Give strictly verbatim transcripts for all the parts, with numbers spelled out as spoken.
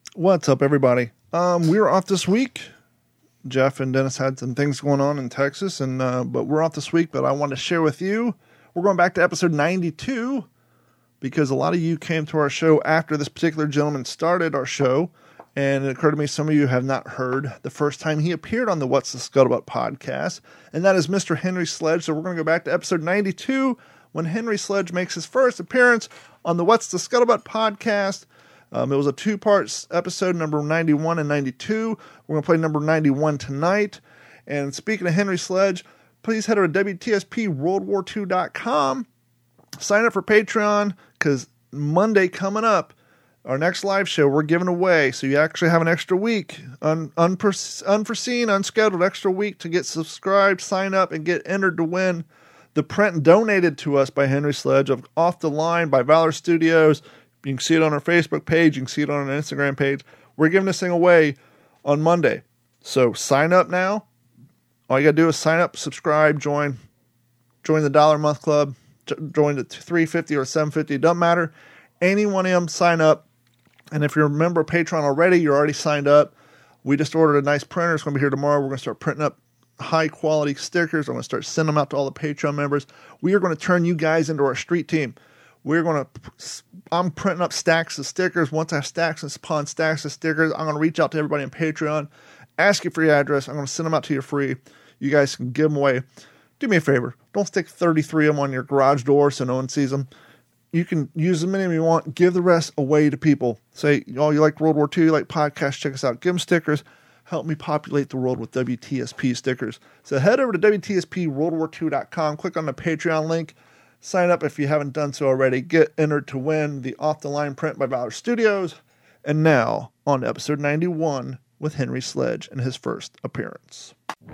What's up, everybody? Um, we were off this week. Jeff and Dennis had some things going on in Texas, and uh, but we're off this week. But I want to share with you. We're going back to episode ninety-two because a lot of you came to our show after this particular gentleman started our show, and it occurred to me some of you have not heard the first time he appeared on the What's the Scuttlebutt podcast, and that is Mister Henry Sledge. So we're going to go back to episode ninety-two when Henry Sledge makes his first appearance on the What's the Scuttlebutt podcast. Um, it was a two-part episode, number ninety-one and ninety-two. We're going to play number ninety-one tonight. And speaking of Henry Sledge, please head over to W T S P World War Two dot com. Sign up for Patreon, because Monday coming up, our next live show, we're giving away. So you actually have an extra week, un, unpers- unforeseen, unscheduled extra week to get subscribed, sign up, and get entered to win the print donated to us by Henry Sledge of Off the Line by Valor Studios. You can see it on our Facebook page. You can see it on our Instagram page. We're giving this thing away on Monday. So sign up now. All you got to do is sign up, subscribe, join. Join the Dollar a Month Club. Join the three fifty or seven fifty. It doesn't matter. Any one of them, sign up. And if you're a member of Patreon already, you're already signed up. We just ordered a nice printer. It's going to be here tomorrow. We're going to start printing up high-quality stickers. I'm going to start sending them out to all the Patreon members. We are going to turn you guys into our street team. We're going to, I'm printing up stacks of stickers. Once I have stacks upon stacks of stickers, I'm going to reach out to everybody on Patreon, ask you for your address. I'm going to send them out to you free. You guys can give them away. Do me a favor. Don't stick thirty-three of them on your garage door so no one sees them. You can use as many as you want. Give the rest away to people. Say, oh, you like World War Two, you like podcasts, check us out. Give them stickers. Help me populate the world with W T S P stickers. So head over to W T S P World War Two dot com. Click on the Patreon link. Sign up if you haven't done so already. Get entered to win the Off the Line print by Valor Studios. And now, on to episode ninety-one with Henry Sledge and his first appearance.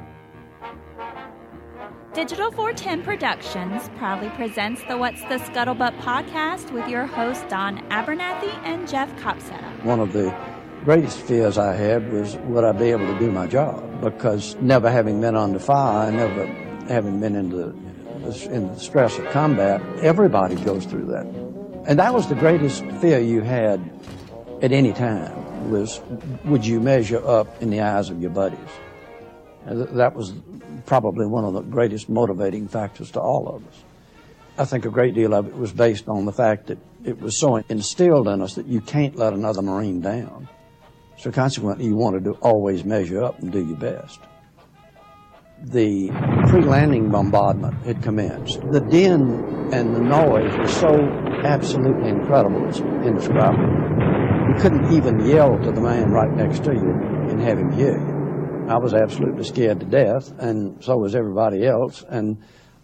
Digital four ten Productions proudly presents the What's the Scuttlebutt podcast with your hosts Don Abernathy and Jeff Copsetta. One of the greatest fears I had was, would I be able to do my job? Because never having been under fire, never having been in the in the stress of combat, everybody goes through that. And that was the greatest fear you had at any time, was would you measure up in the eyes of your buddies? And that was probably one of the greatest motivating factors to all of us. I think a great deal of it was based on the fact that it was so instilled in us that you can't let another Marine down. So consequently, you wanted to always measure up and do your best. The pre-landing bombardment had commenced. The din and the noise was so absolutely incredible, it's indescribable. You couldn't even yell to the man right next to you and have him hear you. I was absolutely scared to death, and so was everybody else. And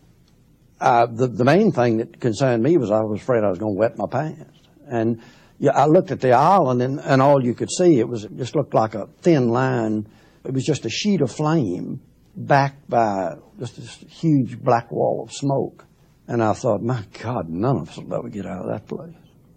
uh, the, the main thing that concerned me was I was afraid I was going to wet my pants. And yeah, I looked at the island, and, and all you could see, it was it just looked like a thin line. It was just a sheet of flame backed by just this huge black wall of smoke. And I thought, my God, none of us will ever get out of that place.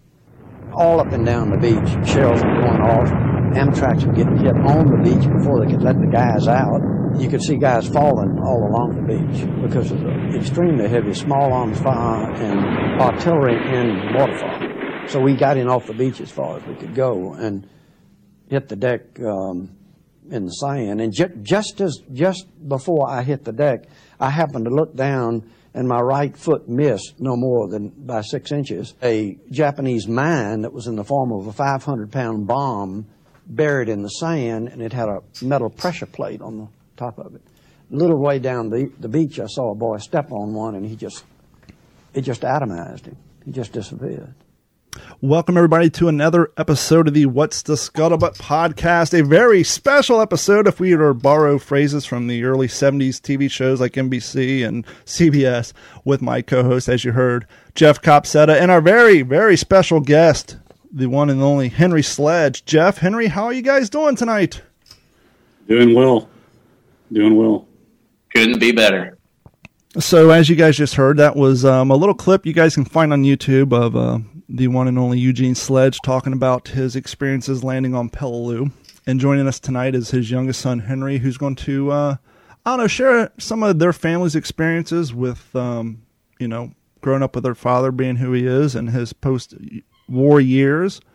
All up and down the beach, shells were going off. Amtraks were getting hit on the beach before they could let the guys out. You could see guys falling all along the beach because of the extremely heavy small arms fire and artillery and water fire. So we got in off the beach as far as we could go and hit the deck um, in the sand. And ju- just as just before I hit the deck, I happened to look down, and my right foot missed no more than by six inches. A Japanese mine that was in the form of a five hundred pound bomb buried in the sand, and it had a metal pressure plate on the top of it. A little way down the, the beach, I saw a boy step on one, and he just, it just atomized him. He just disappeared. Welcome, everybody, to another episode of the What's the Scuttlebutt podcast. A very special episode, if we were to borrow phrases from the early seventies T V shows like N B C and C B S, with my co-host, as you heard, Jeff Copsetta, and our very, very special guest, the one and only Henry Sledge. Jeff, Henry, how are you guys doing tonight? Doing well. Doing well. Couldn't be better. So, as you guys just heard, that was um, a little clip you guys can find on YouTube of uh, the one and only Eugene Sledge talking about his experiences landing on Peleliu. And joining us tonight is his youngest son, Henry, who's going to, uh, I don't know, share some of their family's experiences with, um, you know, growing up with their father being who he is and his post-war years.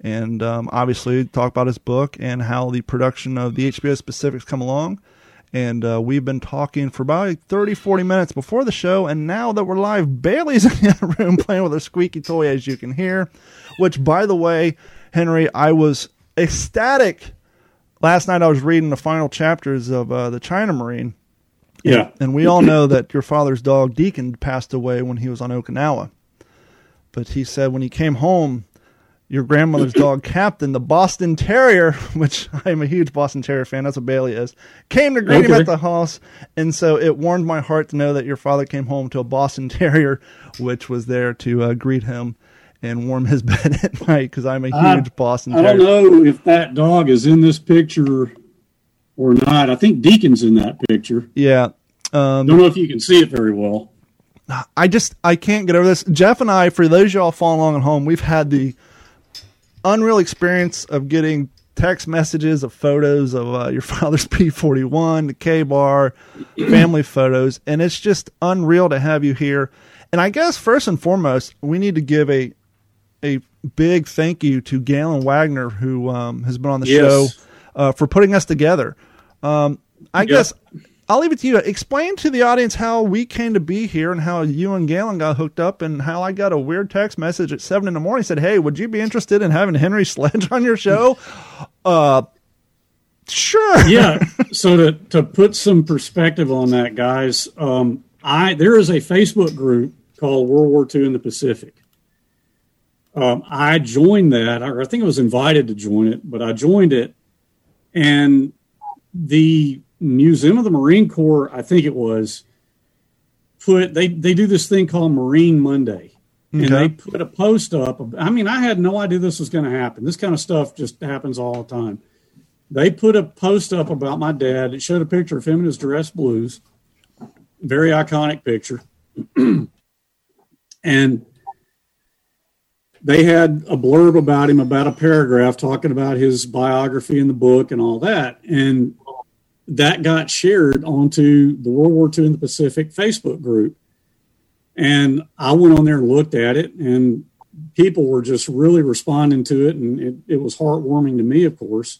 and um, obviously talk about his book and how the production of the H B O Pacific's come along. And uh, we've been talking for about thirty, forty minutes before the show, and now that we're live, Bailey's in the other room playing with her squeaky toy, as you can hear, which, by the way, Henry, I was ecstatic. Last night I was reading the final chapters of uh, the China Marine. Yeah. And, and we all know that your father's dog, Deacon, passed away when he was on Okinawa. But he said when he came home, your grandmother's dog, Captain, the Boston Terrier, which I'm a huge Boston Terrier fan, that's what Bailey is, came to greet okay. him at the house. And so it warmed my heart to know that your father came home to a Boston Terrier, which was there to uh, greet him and warm his bed at night, because I'm a huge I, Boston Terrier. I don't know if that dog is in this picture or not. I think Deacon's in that picture. Yeah. Um, don't know if you can see it very well. I just, I can't get over this. Jeff and I, for those of y'all following along at home, we've had the unreal experience of getting text messages of photos of uh, your father's P forty-one, the K-Bar, family photos, and it's just unreal to have you here. And I guess first and foremost, we need to give a a big thank you to Galen Wagner, who um, has been on the yes. show, uh, for putting us together. Um, I yep. guess I'll leave it to you. Explain to the audience how we came to be here and how you and Galen got hooked up, and how I got a weird text message at seven in the morning. Said, "Hey, would you be interested in having Henry Sledge on your show?" uh, sure. Yeah. So to, to put some perspective on that, guys, um, I, there is a Facebook group called World War Two in the Pacific. Um, I joined that, or I think I was invited to join it, but I joined it, and the Museum of the Marine Corps, I think it was, put they they do this thing called Marine Monday, and okay. they put a post up. I mean, I had no idea this was going to happen. This kind of stuff just happens all the time. They put a post up about my dad. It showed a picture of him in his dress blues, very iconic picture, and they had a blurb about him, about a paragraph talking about his biography in the book and all that, and that got shared onto the World War Two in the Pacific Facebook group. And I went on there and looked at it, and people were just really responding to it. And it, it was heartwarming to me, of course.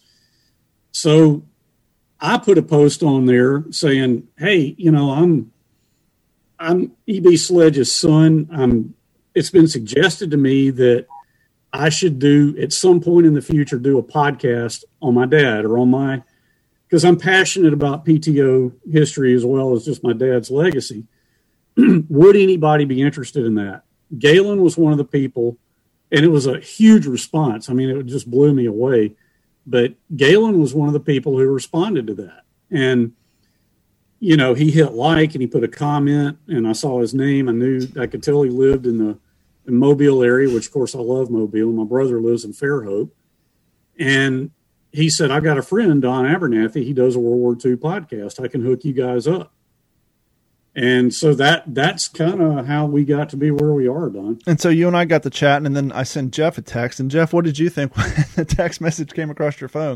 So I put a post on there saying, hey, you know, I'm, I'm E B Sledge's son. I'm, it's been suggested to me that I should do at some point in the future, do a podcast on my dad or on my, because I'm passionate about P T O history as well as just my dad's legacy. Would anybody be interested in that? Galen was one of the people, and it was a huge response. I mean, it just blew me away. But Galen was one of the people who responded to that. And, you know, he hit like and he put a comment, and I saw his name. I knew, I could tell he lived in the in Mobile area, which, of course, I love Mobile. My brother lives in Fairhope. And he said, I've got a friend, Don Abernathy. He does a World War Two podcast. I can hook you guys up. And so that that's kind of how we got to be where we are, Don. And so you and I got to chatting, and then I sent Jeff a text. And, Jeff, what did you think when the text message came across your phone?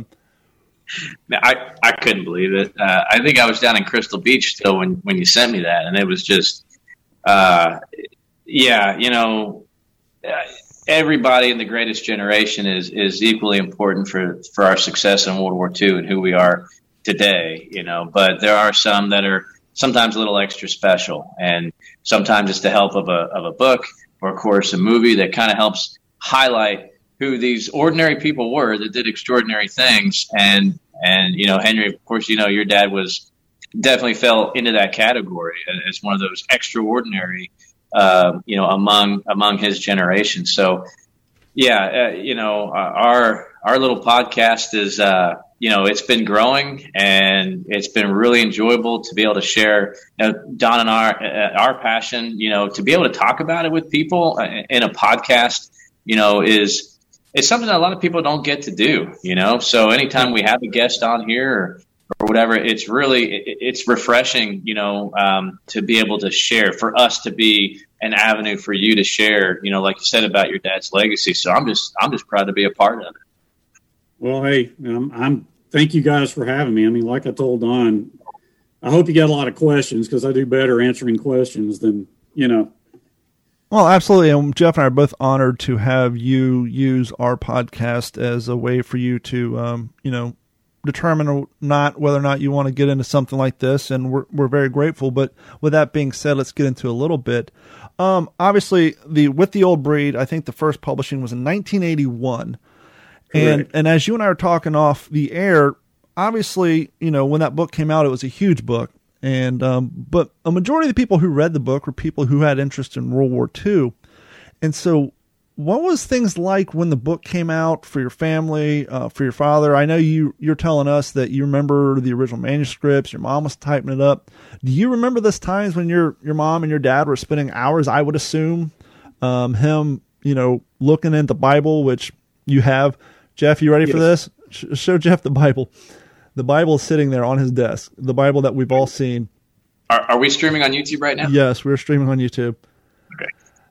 I, I couldn't believe it. Uh, I think I was down in Crystal Beach still when, when you sent me that. And it was just, uh, yeah, you know, everybody in the greatest generation is, is equally important for, for our success in World War Two and who we are today, you know. But there are some that are sometimes a little extra special. And sometimes it's the help of a, of a book or, of course, a movie that kind of helps highlight who these ordinary people were that did extraordinary things. And, and, you know, Henry, of course, you know, your dad was definitely fell into that category as one of those extraordinary, uh, you know, among, among his generation. So, yeah, uh, you know, our, our little podcast is, uh, you know, it's been growing, and it's been really enjoyable to be able to share, you know, Don and our, uh, our passion, you know, to be able to talk about it with people in a podcast, you know, is, it's something that a lot of people don't get to do, you know. So anytime we have a guest on here or, or whatever, it's really, it, it's refreshing, you know, um, to be able to share, for us to be an avenue for you to share, you know, like you said about your dad's legacy. So I'm just, I'm just proud to be a part of it. Well, hey, um, I'm, thank you guys for having me. I mean, like I told Don, I hope you got a lot of questions, because I do better answering questions than, you know, Well, absolutely. And Jeff and I are both honored to have you use our podcast as a way for you to, um, you know, determine or not whether or not you want to get into something like this. And we're, we're very grateful. But with that being said, let's get into a little bit. Um, obviously the, With the Old Breed, I think the first publishing was in nineteen eighty-one. And, Correct. and as you and I are talking off the air, obviously, you know, when that book came out, it was a huge book. And, um, but a majority of the people who read the book were people who had interest in World War Two. And so what was things like when the book came out for your family, uh, for your father? I know you, you're telling us that you remember the original manuscripts, your mom was typing it up. Do you remember those times when your, your mom and your dad were spending hours, I would assume, um, him, you know, looking at the Bible, which you have? Jeff, you ready Yes. for this? Sh- show Jeff the Bible. The Bible is sitting there on his desk. The Bible that we've all seen. Are, are we streaming on YouTube right now? Yes, we're streaming on YouTube. Okay.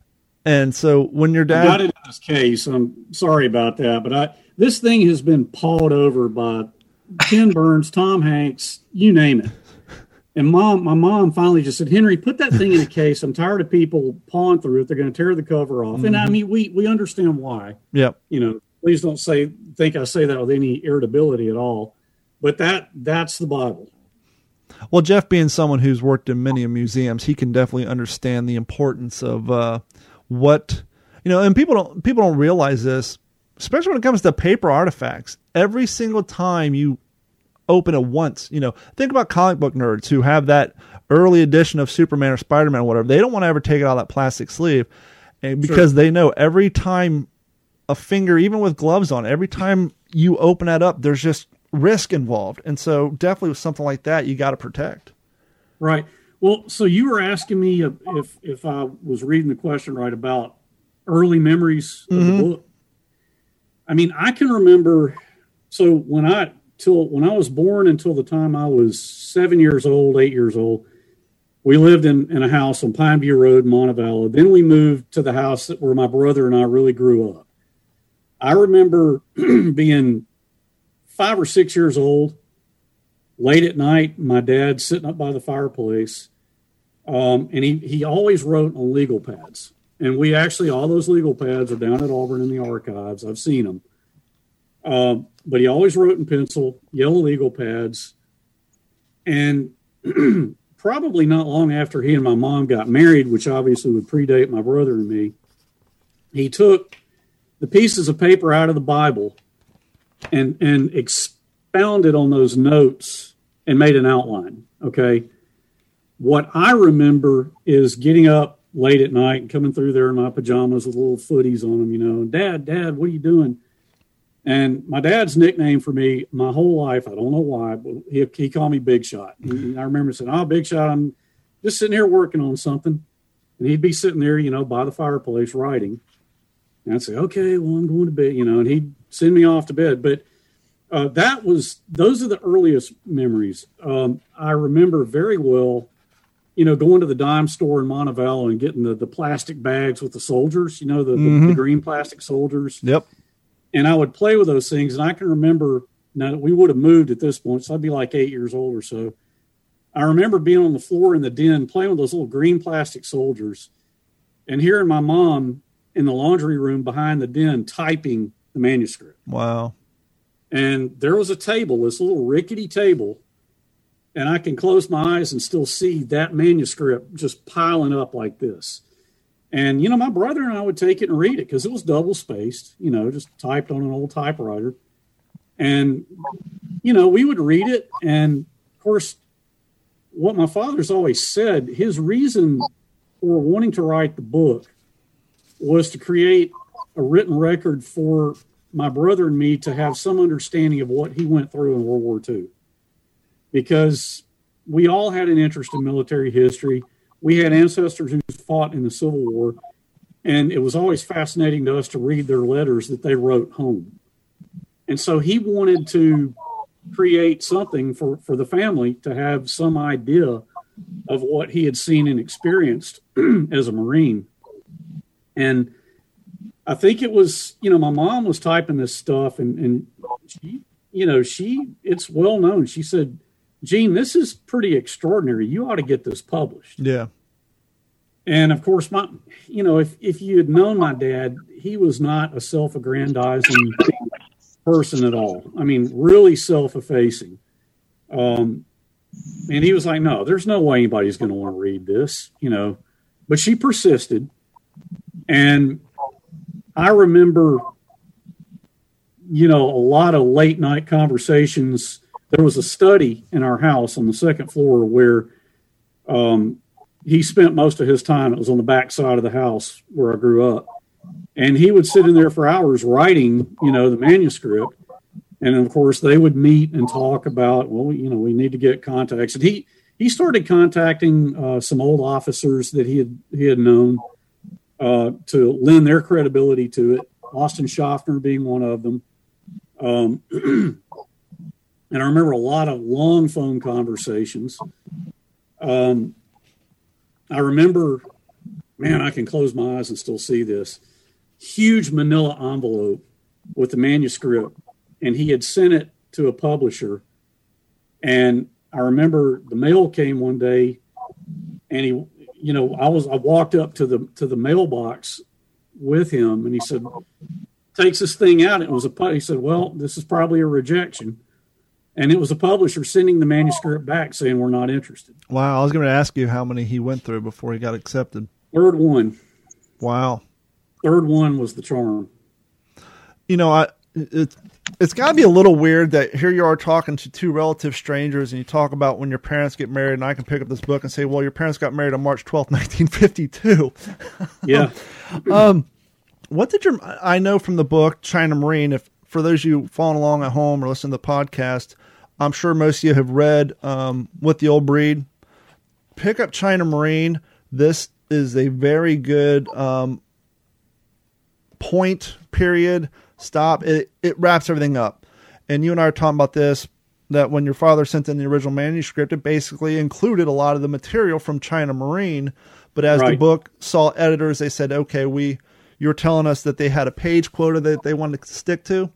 And so when your I dad, got it in this case. I'm sorry about that, but I this thing has been pawed over by Ken Burns, Tom Hanks, you name it. And mom, my mom finally just said, "Henry, put that thing in a case. I'm tired of people pawing through it. They're going to tear the cover off." Mm-hmm. And I mean, we we understand why. Yep. You know, please don't say think I say that with any irritability at all. But that that's the Bible. Well, Jeff being someone who's worked in many museums, he can definitely understand the importance of uh, what, you know, and people don't people don't realize this, especially when it comes to paper artifacts. Every single time you open it once, you know, think about comic book nerds who have that early edition of Superman or Spider-Man or whatever. They don't want to ever take it out of that plastic sleeve, and because sure. they know every time a finger, even with gloves on, every time you open that up, there's just risk involved. And so definitely with something like that, you got to protect. Right. Well, so you were asking me if, if I was reading the question right about early memories of mm-hmm. the book. I mean, I can remember, so when I, till when I was born until the time I was seven years old, eight years old, we lived in, in a house on Pine View Road in Montevallo. Then we moved to the house where my brother and I really grew up. I remember being five or six years old, late at night, my dad sitting up by the fireplace, um, and he, he always wrote on legal pads. And we actually, all those legal pads are down at Auburn in the archives. I've seen them. Um, but he always wrote in pencil, yellow legal pads. And probably not long after he and my mom got married, which obviously would predate my brother and me, he took the pieces of paper out of the Bible and and expounded on those notes and made an outline, okay? What I remember is getting up late at night and coming through there in my pajamas with little footies on them, you know, Dad, Dad, what are you doing? And my dad's nickname for me my whole life, I don't know why, but he, he called me Big Shot. And I remember saying, "Oh, Big Shot, I'm just sitting here working on something." And he'd be sitting there, you know, by the fireplace writing. And I'd say, "Okay, well, I'm going to bed," you know, and he'd send me off to bed. But uh, that was, those are the earliest memories. Um, I remember very well, you know, going to the dime store in Montevallo and getting the, the plastic bags with the soldiers, you know, the, mm-hmm. the, the green plastic soldiers. Yep. And I would play with those things. And I can remember, now we would have moved at this point, so I'd be like eight years old or so. I remember being on the floor in the den playing with those little green plastic soldiers and hearing my mom in the laundry room behind the den typing the manuscript. Wow. And there was a table, this little rickety table, and I can close my eyes and still see that manuscript just piling up like this. And, you know, my brother and I would take it and read it because it was double spaced, you know, just typed on an old typewriter. And, you know, we would read it. And, of course, what my father's always said, his reason for wanting to write the book was to create a written record for my brother and me to have some understanding of what he went through in World War Two. Because we all had an interest in military history. We had ancestors who fought in the Civil War, and it was always fascinating to us to read their letters that they wrote home. And so he wanted to create something for, for the family to have some idea of what he had seen and experienced as a Marine. And I think it was, you know, my mom was typing this stuff, and, and she, you know, she, it's well known. She said, "Gene, this is pretty extraordinary. You ought to get this published." Yeah. And of course, my, you know, if, if you had known my dad, he was not a self-aggrandizing person at all. I mean, really self-effacing. Um, and he was like, no, there's no way anybody's going to want to read this, you know, but she persisted. And I remember, you know, a lot of late night conversations. There was a study in our house on the second floor where, um, he spent most of his time. It was on the back side of the house where I grew up. And he would sit in there for hours writing, you know, the manuscript. And of course they would meet and talk about, well, you know, we need to get contacts. And he, he started contacting uh, some old officers that he had, he had known uh, to lend their credibility to it. Austin Schaffner being one of them. Um, and I remember a lot of long phone conversations. Um, I remember, man, I can close my eyes and still see this huge manila envelope with the manuscript, and he had sent it to a publisher. And I remember the mail came one day, and he, you know, I was, I walked up to the, to the mailbox with him, and he said, takes this thing out. It was a, he said, well, this is probably a rejection. And it was a publisher sending the manuscript back saying, we're not interested. Wow. I was going to ask you how many he went through before he got accepted. Third one. Wow. Third one was the charm. You know, I, it, it's got to be a little weird that here you are talking to two relative strangers and you talk about when your parents get married, and I can pick up this book and say, well, your parents got married on March twelfth, nineteen fifty-two. Yeah. um, what did your, I know from the book, China Marine, if, for those of you following along at home or listening to the podcast, I'm sure most of you have read um, With the Old Breed. Pick up China Marine. This is a very good um, point, period, stop. It, it wraps everything up. And you and I are talking about this, that when your father sent in the original manuscript, it basically included a lot of the material from China Marine. But as right. the book saw editors, they said, okay, we, you're telling us that they had a page quota that they wanted to stick to?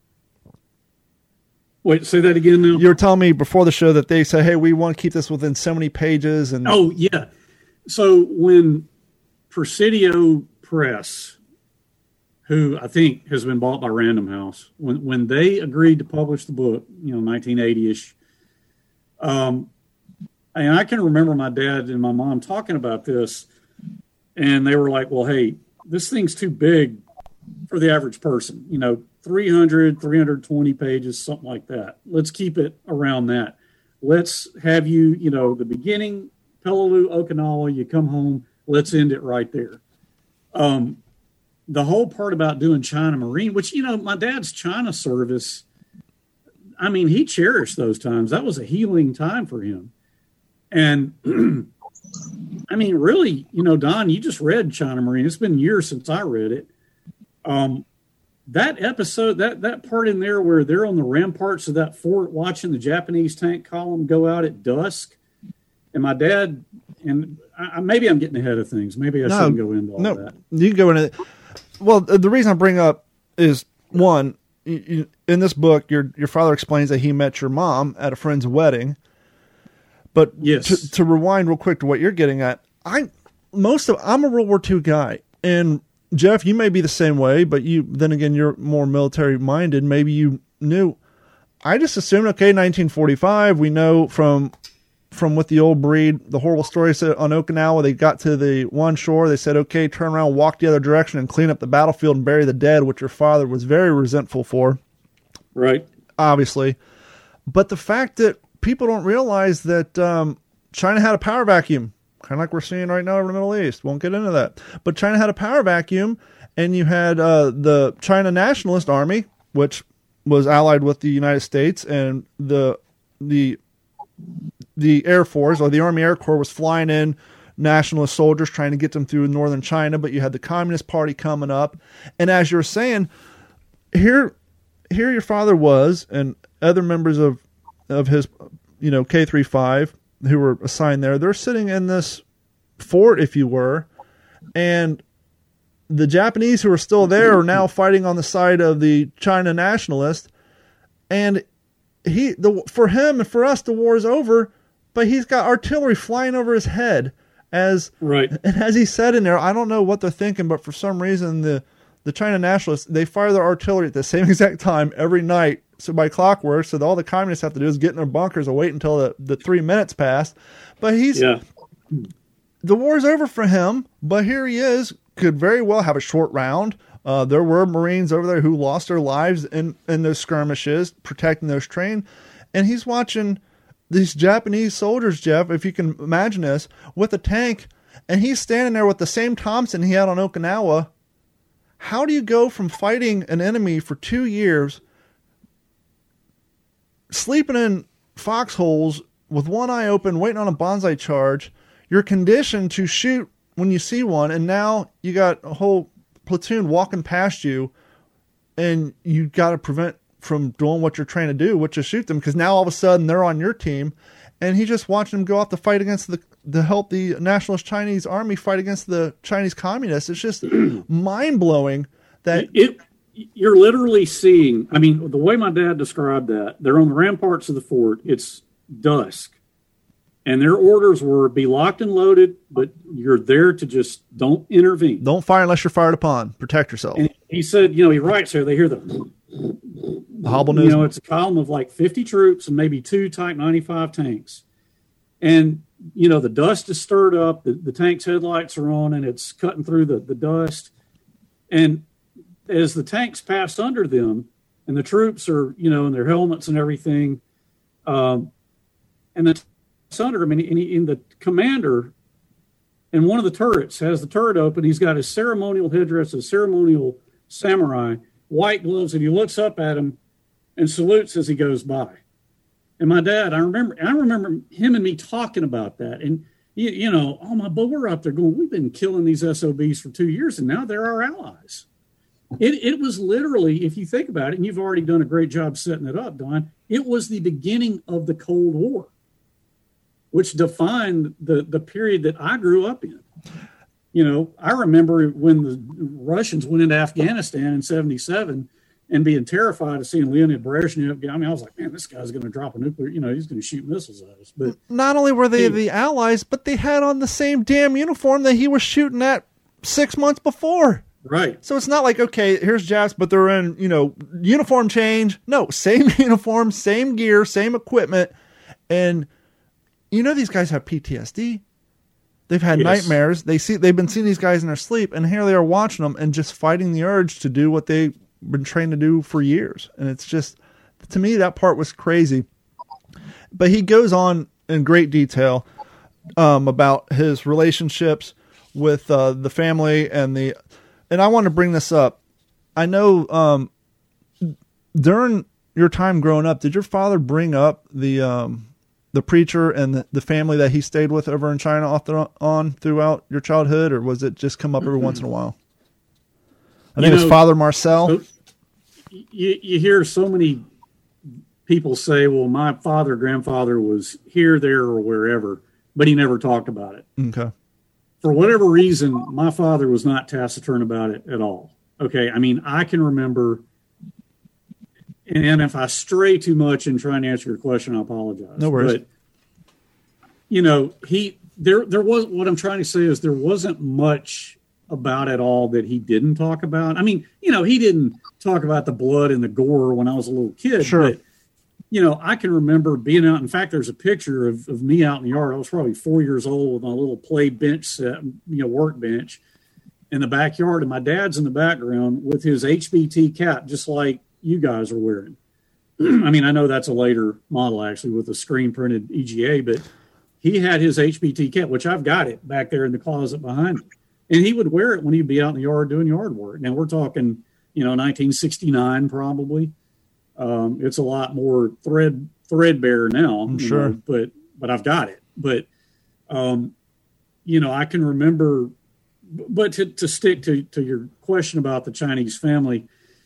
Wait, say that again now? You were telling me before the show that they say, hey, we want to keep this within so many pages. And oh, yeah. So when Presidio Press, who I think has been bought by Random House, when when they agreed to publish the book, you know, nineteen eighty-ish, um, and I can remember my dad and my mom talking about this, and they were like, well, hey, this thing's too big for the average person, you know, three hundred, three hundred twenty pages, something like that. Let's keep it around that. Let's have you, you know, the beginning, Peleliu, Okinawa, you come home, let's end it right there. Um, the whole part about doing China Marine, which, you know, my dad's China service, I mean, he cherished those times. That was a healing time for him. And I mean, really, you know, Don, you just read China Marine. It's been years since I read it. Um, that episode, that, that part in there where they're on the ramparts of that fort watching the Japanese tank column go out at dusk. And my dad, and I, maybe I'm getting ahead of things. Maybe I no, shouldn't go into all no, that. You can go into it. Well, the reason I bring up is, one, you, in this book, your your father explains that he met your mom at a friend's wedding. But yes. to, to rewind real quick to what you're getting at, I most of I'm a World War Two guy, and Jeff, you may be the same way, but you then again you're more military minded. Maybe you knew. I just assumed, okay, nineteen forty-five. We know from from With the Old Breed, the horrible story said on Okinawa, they got to the one shore. They said, okay, turn around, walk the other direction, and clean up the battlefield and bury the dead, which your father was very resentful for. Right. Obviously. But the fact that people don't realize that um, China had a power vacuum, kind of like we're seeing right now over the Middle East. Won't get into that. But China had a power vacuum, and you had uh, the China Nationalist Army, which was allied with the United States, and the the the Air Force, or the Army Air Corps, was flying in nationalist soldiers trying to get them through northern China, but you had the Communist Party coming up. And as you're saying, here here your father was, and other members of of his, you know, K thirty-five who were assigned there, they're sitting in this fort, if you were, and the Japanese who are still there are now fighting on the side of the China nationalists. And he, the, for him and for us, the war is over, but he's got artillery flying over his head. as right. And as he said in there, I don't know what they're thinking, but for some reason the the China nationalists, they fire their artillery at the same exact time every night. So by clockwork, so all the communists have to do is get in their bunkers and wait until the, the three minutes pass. But he's yeah. the war's over for him. But here he is, could very well have a short round. Uh, there were Marines over there who lost their lives in, in those skirmishes, protecting those trains. And he's watching these Japanese soldiers, Jeff, if you can imagine this, with a tank. And he's standing there with the same Thompson he had on Okinawa. How do you go from fighting an enemy for two years, sleeping in foxholes with one eye open, waiting on a bonsai charge? You're conditioned to shoot when you see one, and now you got a whole platoon walking past you, and you got to prevent from doing what you're trying to do, which is shoot them, because now all of a sudden they're on your team, and he just watching them go out to fight against the to help the nationalist Chinese army fight against the Chinese communists. It's just mind blowing that it. You're literally seeing. I mean, the way my dad described that, they're on the ramparts of the fort. It's dusk, and their orders were be locked and loaded, but you're there to just don't intervene. Don't fire unless you're fired upon. Protect yourself. And he said, you know, he writes here. They hear the, the hobble news. You know, it's a column of like fifty troops and maybe two Type ninety-five tanks, and you know the dust is stirred up. The, the tank's headlights are on, and it's cutting through the the dust, and as the tanks pass under them and the troops are, you know, in their helmets and everything, um, and the tanks under him, and, and, he, and the commander in one of the turrets has the turret open. He's got his ceremonial headdress, his ceremonial samurai, white gloves, and he looks up at him and salutes as he goes by. And my dad, I remember, I remember him and me talking about that. And, you, you know, oh, my, but we're up there going, we've been killing these S O Bs for two years, and now they're our allies. It, it was literally, if you think about it, and you've already done a great job setting it up, Don, it was the beginning of the Cold War, which defined the, the period that I grew up in. You know, I remember when the Russians went into Afghanistan in seventy-seven and being terrified of seeing Leonid Brezhnev. I mean, I was like, man, this guy's going to drop a nuclear, you know, he's going to shoot missiles at us. But not only were they he, the allies, but they had on the same damn uniform that he was shooting at six months before. Right. So it's not like, okay, here's Japs, but they're in, you know, uniform change. No, same uniform, same gear, same equipment. And you know, these guys have P T S D. They've had yes. nightmares. They see, they've been seeing these guys in their sleep, and here they are watching them and just fighting the urge to do what they've been trained to do for years. And it's just, to me, that part was crazy. But he goes on in great detail um, about his relationships with uh, the family and the, and I want to bring this up. I know um, during your time growing up, did your father bring up the um, the preacher and the, the family that he stayed with over in China off the, on throughout your childhood, or was it just come up every mm-hmm. once in a while? I think it's Father Marcel. So you, you hear so many people say, well, my father, grandfather was here, there, or wherever, but he never talked about it. Okay. For whatever reason, my father was not taciturn about it at all. Okay. I mean, I can remember, and if I stray too much in trying to answer your question, I apologize. No worries. But, you know, he, there, there was, what I'm trying to say is there wasn't much about it all that he didn't talk about. I mean, you know, he didn't talk about the blood and the gore when I was a little kid. Sure. But, you know, I can remember being out. In fact, there's a picture of, of me out in the yard. I was probably four years old with my little play bench set, you know, workbench in the backyard. And my dad's in the background with his H B T cap, just like you guys are wearing. I mean, I know that's a later model, actually, with a screen printed E G A, but he had his H B T cap, which I've got it back there in the closet behind me. And he would wear it when he'd be out in the yard doing yard work. Now, we're talking, you know, nineteen sixty-nine probably. Um, it's a lot more thread threadbare now, I'm sure, know, but but I've got it. But um, you know, I can remember. But to, to stick to to your question about the Chinese family,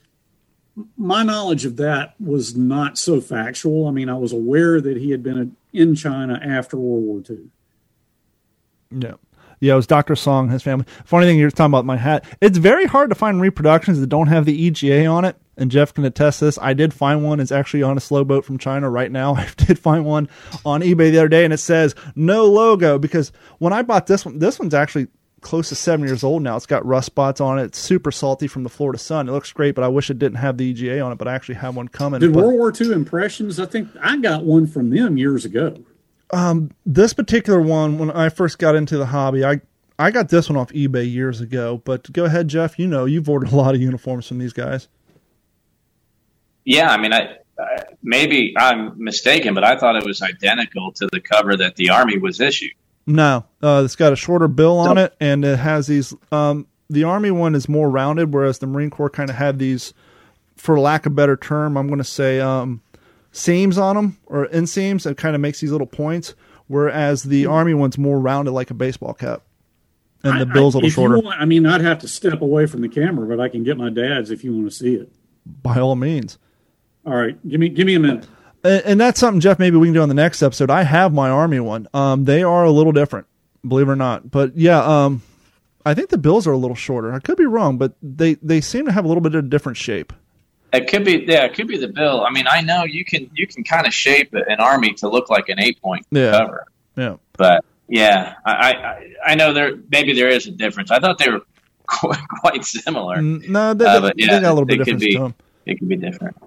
my knowledge of that was not so factual. I mean, I was aware that he had been in China after World War Two. Yeah. Yeah, it was Doctor Song, his family. Funny thing, you're talking about my hat. It's very hard to find reproductions that don't have the E G A on it. and Jeff can attest this. I did find one. It's actually on a slow boat from China right now. I did find one on eBay the other day, and it says no logo, because when I bought this one, this one's actually close to seven years old now. It's got rust spots on it. It's super salty from the Florida sun. It looks great, but I wish it didn't have the E G A on it, but I actually have one coming. Did but, World War Two Impressions? I think I got one from them years ago. Um, this particular one, when I first got into the hobby, I I got this one off eBay years ago, but go ahead, Jeff. You know, you've ordered a lot of uniforms from these guys. Yeah, I mean, I, I maybe I'm mistaken, but I thought it was identical to the cover that the Army was issued. No, uh, it's got a shorter bill on it, and it has these. Um, the Army one is more rounded, whereas the Marine Corps kind of had these, for lack of a better term, I'm going to say um, seams on them, or inseams. It kind of makes these little points, whereas the Army one's more rounded like a baseball cap. And the bill's a little if shorter. You want, I mean, I'd have to step away from the camera, but I can get my dad's if you want to see it. By all means. All right, give me give me a minute. And, and that's something, Jeff, maybe we can do on the next episode. I have my Army one. Um, they are a little different, believe it or not. But yeah, um, I think the bills are a little shorter. I could be wrong, but they, they seem to have a little bit of a different shape. It could be, yeah, it could be the bill. I mean, I know you can you can kind of shape an Army to look like an eight point yeah. cover. Yeah, but. Yeah, I, I I know there maybe there is a difference. I thought they were quite, quite similar. No, they, uh, but yeah, they got a little bit it different could be, to them. It could be different.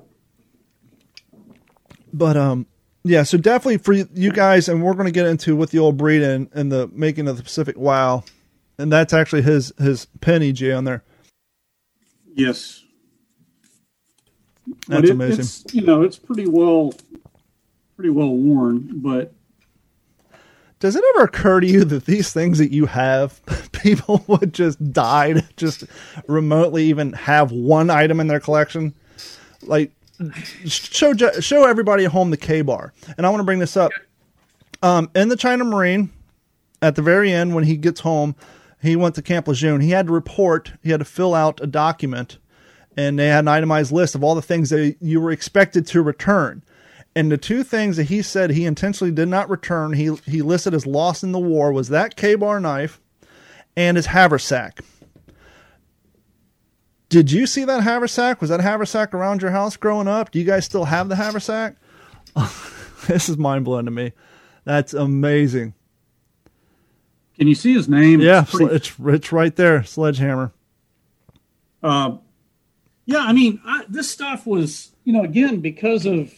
But um, yeah. So definitely for you guys, and we're going to get into with the old breed and, and the making of the Pacific Wow, and that's actually his his pen E G on there. Yes, that's it, amazing. It's, you know, it's pretty well pretty well worn, but. Does it ever occur to you that these things that you have, people would just die to just remotely even have one item in their collection? Like, show show everybody at home the K-Bar. And I want to bring this up. Um, in the China Marine, at the very end, when he gets home, he went to Camp Lejeune. He had to report, he had to fill out a document, and they had an itemized list of all the things that you were expected to return. And the two things that he said he intentionally did not return, he he listed as lost in the war, was that K-Bar knife and his haversack. Did you see that haversack? Was that haversack around your house growing up? Do you guys still have the haversack? This is mind-blowing to me. That's amazing. Can you see his name? Yeah, it's, pretty, it's, it's right there, Sledgehammer. Uh, yeah, I mean, I, this stuff was, you know, again, because of...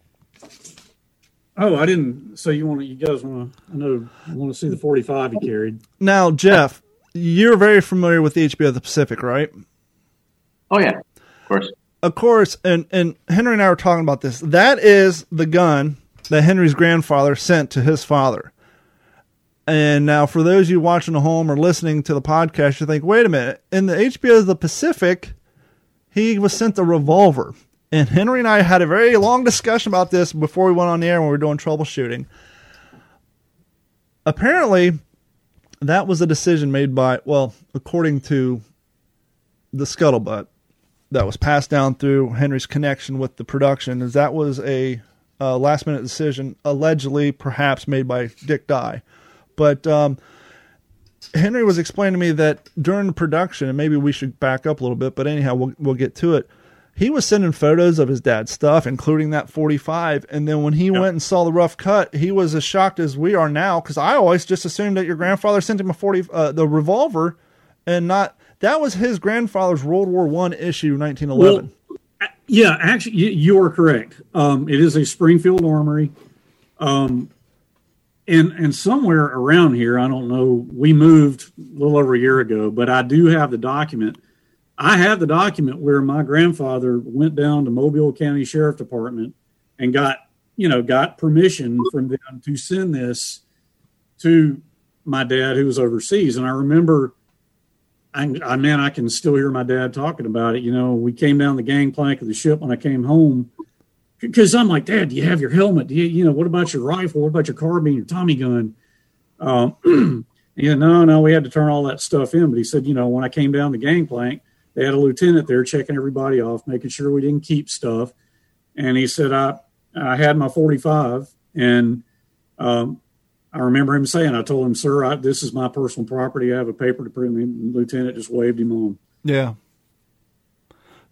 Oh, I didn't. So you want to? You guys want to? I know you want to see the forty-five he carried. Now, Jeff, you're very familiar with the H B O of the Pacific, right? Oh yeah, of course. Of course, and and Henry and I were talking about this. That is the gun that Henry's grandfather sent to his father. And now, for those of you watching at home or listening to the podcast, you think, wait a minute, in the H B O of the Pacific, he was sent a revolver. And Henry and I had a very long discussion about this before we went on the air when we were doing troubleshooting. Apparently, that was a decision made by, well, according to the scuttlebutt that was passed down through Henry's connection with the production, is that was a uh, last-minute decision, allegedly perhaps made by Dick Dye. But um, Henry was explaining to me that during the production, and maybe we should back up a little bit, but anyhow, we'll, we'll get to it. He was sending photos of his dad's stuff, including that forty-five. And then when he yep. went and saw the rough cut, he was as shocked as we are now, because I always just assumed that your grandfather sent him a forty, uh, the revolver, and not that was his grandfather's World War One issue, nineteen eleven. Well, yeah, actually, you, you are correct. Um, it is a Springfield Armory, um, and and somewhere around here, I don't know. We moved a little over a year ago, but I do have the document. I have the document where my grandfather went down to Mobile County Sheriff Department and got, you know, got permission from them to send this to my dad who was overseas. And I remember, I, I man, I can still hear my dad talking about it. You know, we came down the gangplank of the ship when I came home, because I'm like, Dad, do you have your helmet? Do you, you know, what about your rifle? What about your carbine, your Tommy gun? Um, yeah, no, no, we had to turn all that stuff in. But he said, you know, when I came down the gangplank, they had a lieutenant there checking everybody off, making sure we didn't keep stuff. And he said, I, I had my forty-five. And um, I remember him saying, I told him, sir, I, this is my personal property. I have a paper to prove me. And the lieutenant just waved him on. Yeah.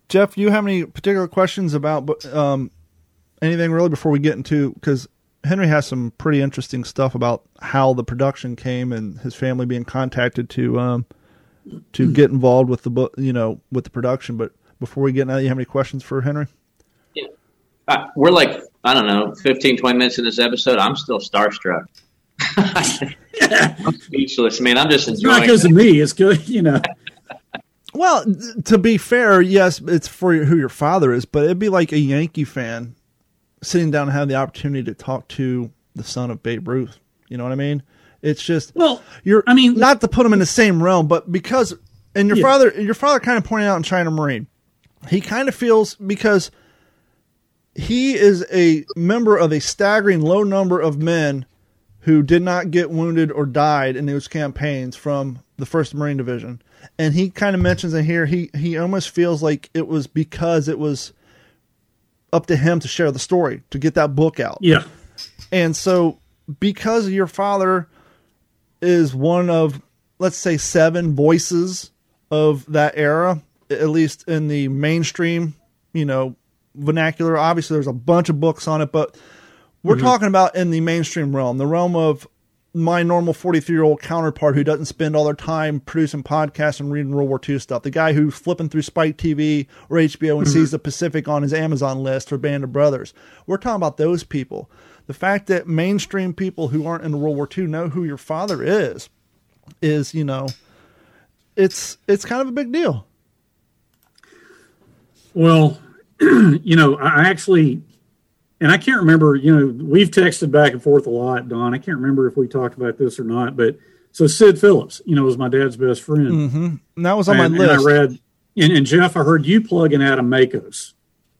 Jeff, do you have any particular questions about um, anything really before we get into, because Henry has some pretty interesting stuff about how the production came and his family being contacted to um, to get involved with the book, you know, with the production. But before we get into that, you have any questions for Henry? Yeah. Uh, we're like, I don't know, fifteen, twenty minutes in this episode. I'm still starstruck. I'm speechless, man. I'm just enjoying it. It's not because of me. It's good, you know. Well, to be fair, yes, it's for who your father is, but it'd be like a Yankee fan sitting down and having the opportunity to talk to the son of Babe Ruth. You know what I mean? It's just, well, you're, I mean, not to put them in the same realm, but because, and your yeah. father, your father kind of pointed out in China Marine, he kind of feels, because he is a member of a staggering low number of men who did not get wounded or died in those campaigns from the first Marine Division. And he kind of mentions in here, he, he almost feels like it was because it was up to him to share the story, to get that book out. Yeah. And so because your father is one of, let's say, seven voices of that era, at least in the mainstream, you know, vernacular, obviously there's a bunch of books on it, but we're mm-hmm. talking about in the mainstream realm, the realm of my normal forty-three-year-old counterpart who doesn't spend all their time producing podcasts and reading World War Two stuff. The guy who's flipping through Spike T V or H B O and mm-hmm. sees the Pacific on his Amazon list for Band of Brothers. We're talking about those people. The fact that mainstream people who aren't in World War Two know who your father is, is, you know, it's it's kind of a big deal. Well, you know, I actually... And I can't remember, you know, we've texted back and forth a lot, Don. I can't remember if we talked about this or not, but so Sid Phillips, you know, was my dad's best friend. Mm-hmm. And that was on and, my list. And I read, and, and Jeff, I heard you plug in Adam Makos.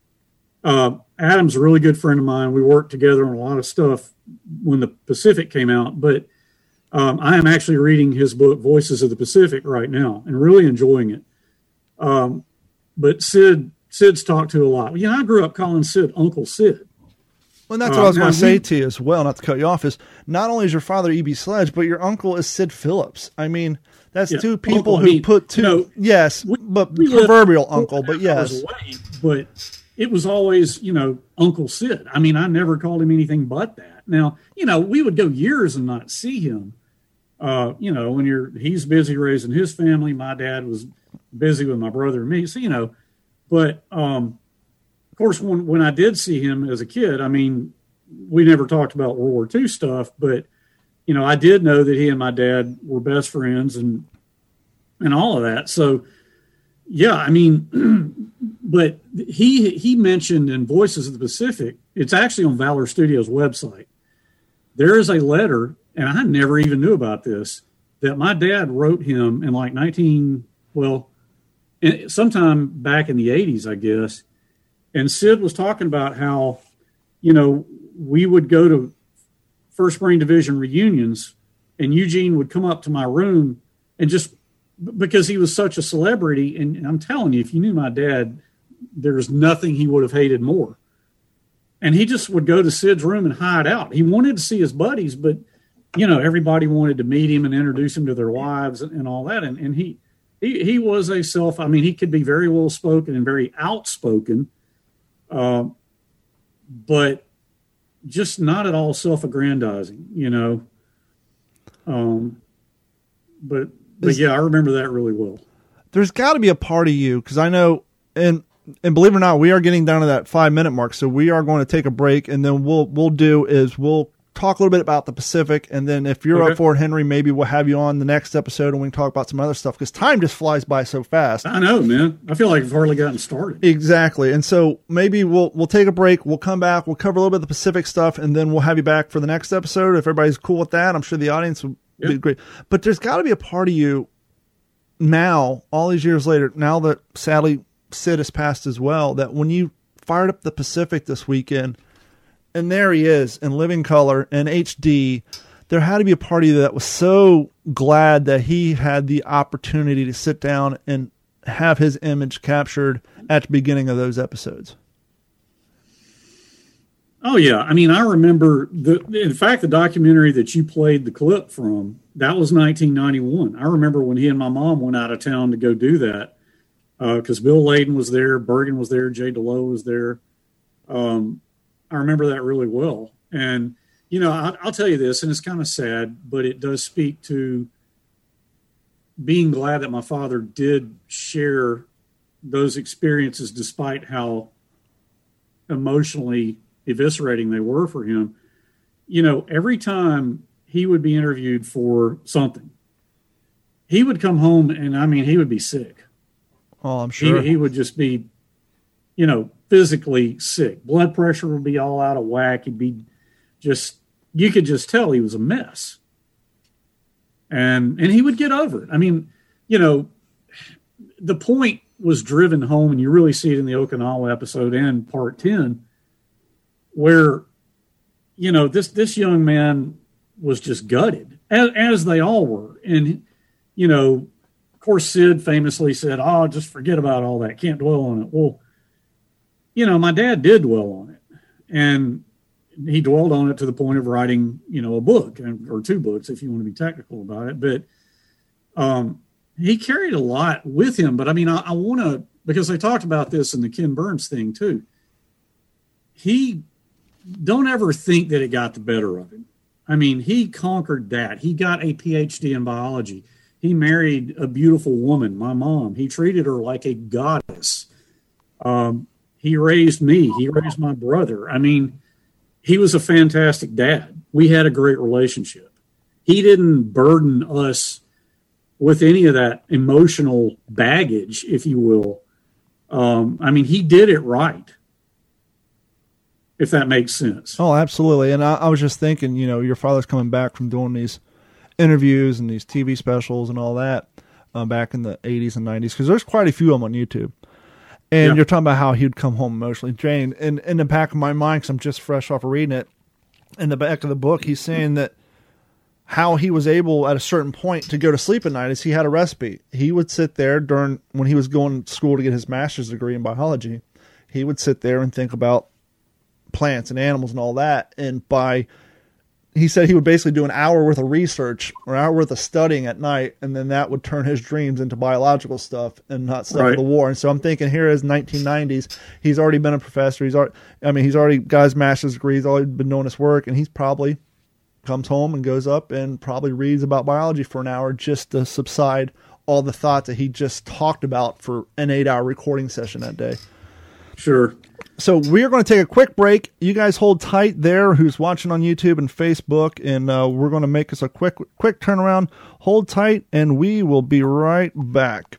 Uh, Adam's a really good friend of mine. We worked together on a lot of stuff when the Pacific came out, but um, I am actually reading his book, Voices of the Pacific, right now and really enjoying it. Um, but Sid, Sid's talked to a lot. You know, I grew up calling Sid Uncle Sid. Well, and that's what uh, I was going to say to you as well, not to cut you off, is not only is your father E B Sledge, but your uncle is Sid Phillips. I mean, that's yeah, two people uncle, who I mean, put two, you know, yes, we, but we proverbial uncle, but yes. Away, but it was always, you know, Uncle Sid. I mean, I never called him anything but that. Now, you know, we would go years and not see him. Uh, you know, when you're, he's busy raising his family. My dad was busy with my brother and me. So, you know, but, um, of course, when, when I did see him as a kid, I mean, we never talked about World War Two stuff, but, you know, I did know that he and my dad were best friends and and all of that. So, yeah, I mean, but he he mentioned in Voices of the Pacific, it's actually on Valor Studios' website. There is a letter, and I never even knew about this, that my dad wrote him in like nineteen, well, sometime back in the eighties, I guess. And Sid was talking about how, you know, we would go to First Marine Division reunions and Eugene would come up to my room and just because he was such a celebrity. And I'm telling you, if you knew my dad, there's nothing he would have hated more. And he just would go to Sid's room and hide out. He wanted to see his buddies, but, you know, everybody wanted to meet him and introduce him to their wives and, and all that. And, and he, he, he was a self, I mean, he could be very well spoken and very outspoken. Uh, but just not at all self-aggrandizing, you know. Um, but but yeah, I remember that really well. There's got to be a part of you, because I know, and and believe it or not, we are getting down to that five minute mark, so we are going to take a break, and then we'll we'll do is we'll talk a little bit about the Pacific, and then if you're okay. up for it, Henry, maybe we'll have you on the next episode and we can talk about some other stuff, because time just flies by so fast. I know, man. I feel like I've hardly gotten started. Exactly. And so maybe we'll we'll take a break, we'll come back, we'll cover a little bit of the Pacific stuff, and then we'll have you back for the next episode. If everybody's cool with that, I'm sure the audience will yep. be great. But there's got to be a part of you now, all these years later, now that sadly Sid has passed as well, that when you fired up the Pacific this weekend, and there he is in living color and H D, there had to be a part of you that was so glad that he had the opportunity to sit down and have his image captured at the beginning of those episodes. Oh, yeah. I mean, I remember, the. in fact, the documentary that you played the clip from, that was nineteen ninety-one. I remember when he and my mom went out of town to go do that. because uh, Bill Layden was there, Bergen was there, Jay DeLoe was there. Um, I remember that really well. And, you know, I, I'll tell you this, and it's kind of sad, but it does speak to being glad that my father did share those experiences despite how emotionally eviscerating they were for him. You know, every time he would be interviewed for something, he would come home and, I mean, he would be sick. Oh, I'm sure. He, he would just be, you know, physically sick. Blood pressure would be all out of whack. He'd be just, you could just tell he was a mess. And and he would get over it. I mean, you know, the point was driven home, and you really see it in the Okinawa episode and part ten, where, you know, this this young man was just gutted, as, as they all were. And, you know, of course, Sid famously said, oh, just forget about all that. Can't dwell on it. Well, you know, my dad did dwell on it. And he dwelled on it to the point of writing, you know, a book or two books, if you want to be technical about it. But um, he carried a lot with him. But I mean, I, I want to, because they talked about this in the Ken Burns thing too. He, don't ever think that it got the better of him. I mean, he conquered that. He got a P H D in biology. He married a beautiful woman, my mom. He treated her like a goddess. Um, he raised me. He raised my brother. I mean, he was a fantastic dad. We had a great relationship. He didn't burden us with any of that emotional baggage, if you will. Um, I mean, he did it right, if that makes sense. Oh, absolutely. And I, I was just thinking, you know, your father's coming back from doing these interviews and these T V specials and all that uh, back in the eighties and nineties, because there's quite a few of them on YouTube. And yeah. You're talking about how he'd come home emotionally drained. And in the back of my mind, because I'm just fresh off of reading it, in the back of the book, he's saying that how he was able at a certain point to go to sleep at night is he had a recipe. He would sit there during, when he was going to school to get his master's degree in biology, he would sit there and think about plants and animals and all that. And by, he said he would basically do an hour worth of research or an hour worth of studying at night, and then that would turn his dreams into biological stuff and not stuff right. of the war. And so I'm thinking here is nineteen nineties. He's already been a professor. He's already, I mean, he's already got his master's degree. He's already been doing his work, and he's probably comes home and goes up and probably reads about biology for an hour just to subside all the thoughts that he just talked about for an eight hour recording session that day. Sure. So we're going to take a quick break. You guys hold tight there, who's watching on YouTube and Facebook, and uh, we're going to make us a quick, quick turnaround. Hold tight, and we will be right back.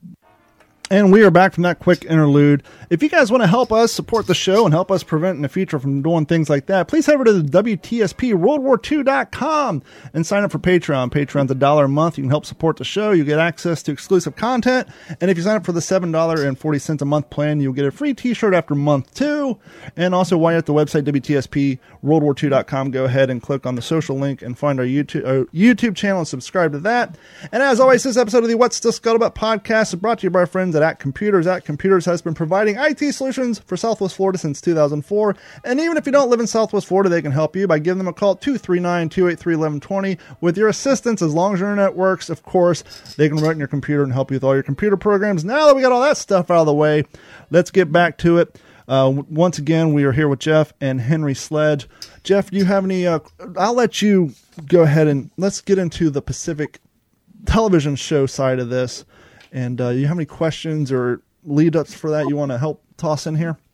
And we are back from that quick interlude. If you guys want to help us support the show and help us prevent in the future from doing things like that, please head over to the W T S P World War Two dot com and sign up for Patreon. Patreon's a dollar a month. You can help support the show. You get access to exclusive content. And if you sign up for the seven dollars and forty cents a month plan, you'll get a free t-shirt after month two. And also, while you're at the website, W T S P World War Two dot com, go ahead and click on the social link and find our YouTube, uh, YouTube channel and subscribe to that. And as always, this episode of the What's the Scuttlebutt podcast is brought to you by our friends at At Computers. At Computers has been providing I T solutions for Southwest Florida since two thousand four. And even if you don't live in Southwest Florida, they can help you by giving them a call at two three nine, two eight three, one one two zero. With your assistance, as long as your internet works, of course, they can run your computer and help you with all your computer programs. Now that we got all that stuff out of the way, let's get back to it. Uh, once again, we are here with Jeff and Henry Sledge. Jeff, do you have any, uh, I'll let you go ahead and let's get into the Pacific television show side of this. And uh, you have any questions or lead-ups for that you want to help toss in here?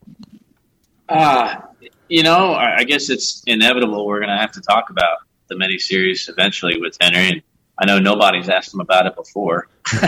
Uh, you know, I guess it's inevitable we're going to have to talk about the miniseries eventually with Henry. And I know nobody's asked him about it before.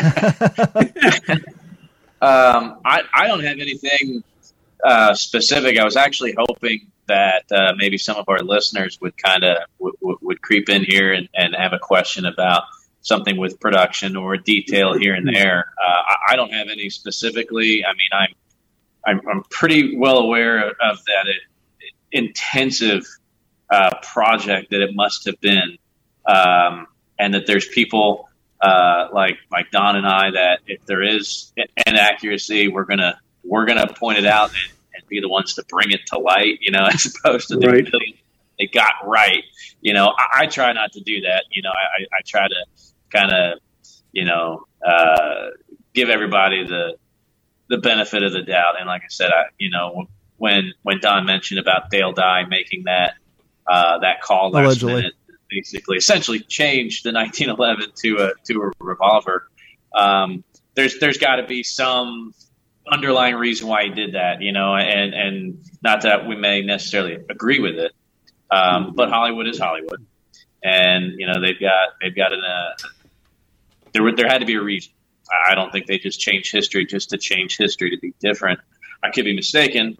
um, I, I don't have anything uh, specific. I was actually hoping that uh, maybe some of our listeners would kind of w- w- would creep in here and, and have a question about something with production or detail here and there. Uh, I, I don't have any specifically. I mean, I'm, I'm, I'm pretty well aware of, of that it, it, intensive uh, project that it must have been. Um, and that there's people uh, like, like Don and I, that if there is inaccuracy, we're going to, we're going to point it out and, and be the ones to bring it to light, you know, as opposed to right. the they got right. You know, I, I try not to do that. You know, I, I try to kind of, you know, uh, give everybody the the benefit of the doubt. And like I said, I you know when when Don mentioned about Dale Dye making that uh, that call last Allegedly. minute, basically essentially changed the nineteen eleven to a to a revolver. Um, there's there's got to be some underlying reason why he did that, you know, and and not that we may necessarily agree with it, um, but Hollywood is Hollywood, and you know they've got they've got an uh, there there had to be a reason. I don't think they just changed history just to change history to be different. I could be mistaken,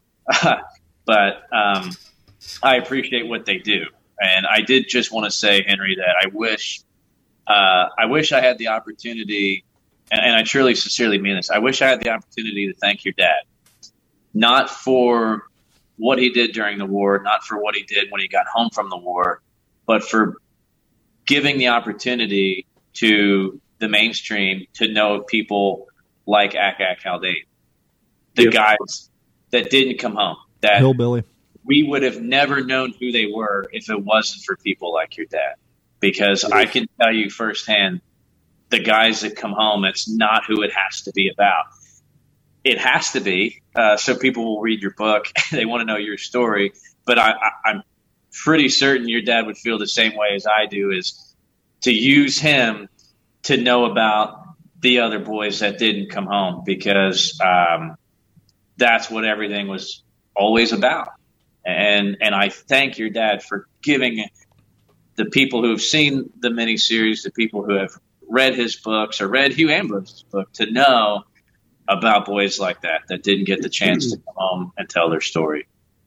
but um, I appreciate what they do. And I did just want to say, Henry, that I wish uh, I wish I had the opportunity, and, and I truly, sincerely mean this, I wish I had the opportunity to thank your dad, not for what he did during the war, not for what he did when he got home from the war, but for giving the opportunity to the mainstream to know people like Akak Haldane, the Yep. guys that didn't come home, that Hillbilly. we would have never known who they were if it wasn't for people like your dad. Because I can tell you firsthand, the guys that come home, it's not who it has to be about. It has to be, uh, so people will read your book. They want to know your story. But I, I, I'm pretty certain your dad would feel the same way as I do, is to use him to know about the other boys that didn't come home, because um, that's what everything was always about. And and I thank your dad for giving the people who have seen the miniseries, the people who have read his books or read Hugh Ambrose's book, to know about boys like that that didn't get the chance to come home and tell their story.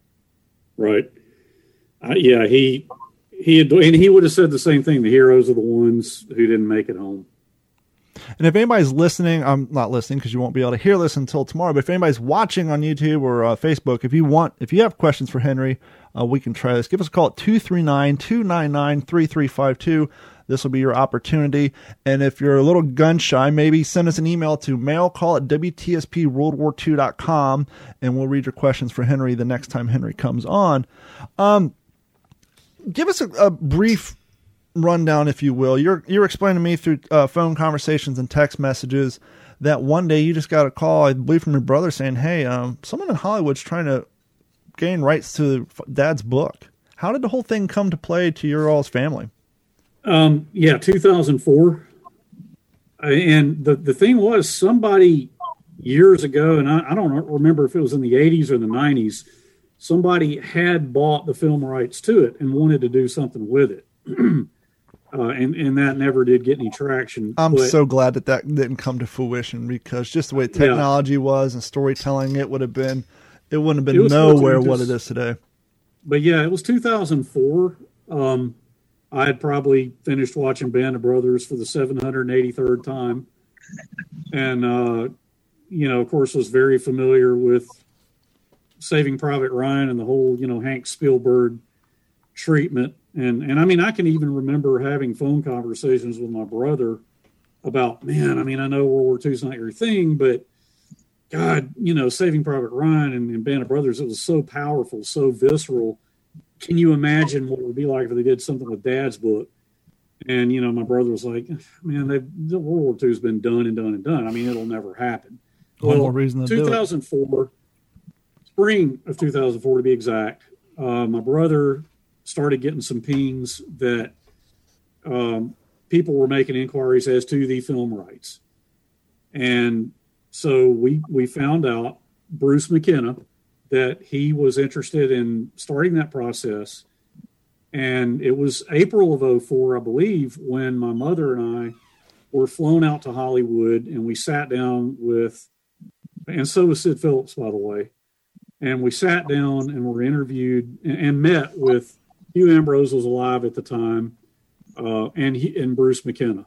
Right. Uh, yeah, he he had, and he would have said the same thing. The heroes are the ones who didn't make it home. And if anybody's listening, I'm not listening because you won't be able to hear this until tomorrow. But if anybody's watching on YouTube or uh, Facebook, if you want, if you have questions for Henry, uh, we can try this. Give us a call at two three nine, two nine nine, three three five two. This will be your opportunity. And if you're a little gun shy, maybe send us an email to mailcall at w t s p world war two dot com, and we'll read your questions for Henry the next time Henry comes on. Um, give us a, a brief rundown, if you will. You're you're explaining to me through uh, phone conversations and text messages that one day you just got a call, I believe, from your brother saying, "Hey, um, someone in Hollywood's trying to gain rights to Dad's book." How did the whole thing come to play to your all's family? Um, yeah, two thousand four. And the, the thing was, somebody years ago, and I, I don't remember if it was in the eighties or the nineties, somebody had bought the film rights to it and wanted to do something with it. Uh, and, and that never did get any traction. I'm but, so glad that that didn't come to fruition, because just the way technology yeah. was and storytelling, it would have been, it wouldn't have been nowhere what it is today. But yeah, it was two thousand four. Um, I had probably finished watching Band of Brothers for the seven hundred eighty-third time. And, uh, you know, of course, was very familiar with Saving Private Ryan and the whole, you know, Hank Spielberg treatment. And, and I mean, I can even remember having phone conversations with my brother about, man, I mean, I know World War Two is not your thing, but God, you know, Saving Private Ryan and, and Band of Brothers, it was so powerful, so visceral. Can you imagine what it would be like if they did something with Dad's book? And, you know, my brother was like, man, they've, the World War Two has been done and done and done. I mean, it'll never happen. One more reason to two thousand four, spring of two thousand four to be exact, uh, my brother started getting some pings that um, people were making inquiries as to the film rights. And so we we found out, Bruce McKenna, that he was interested in starting that process. And it was April of oh four, I believe, when my mother and I were flown out to Hollywood, and we sat down with, and so was Sid Phillips, by the way, and we sat down and were interviewed and, and met with, Hugh Ambrose was alive at the time, uh, and he, and Bruce McKenna.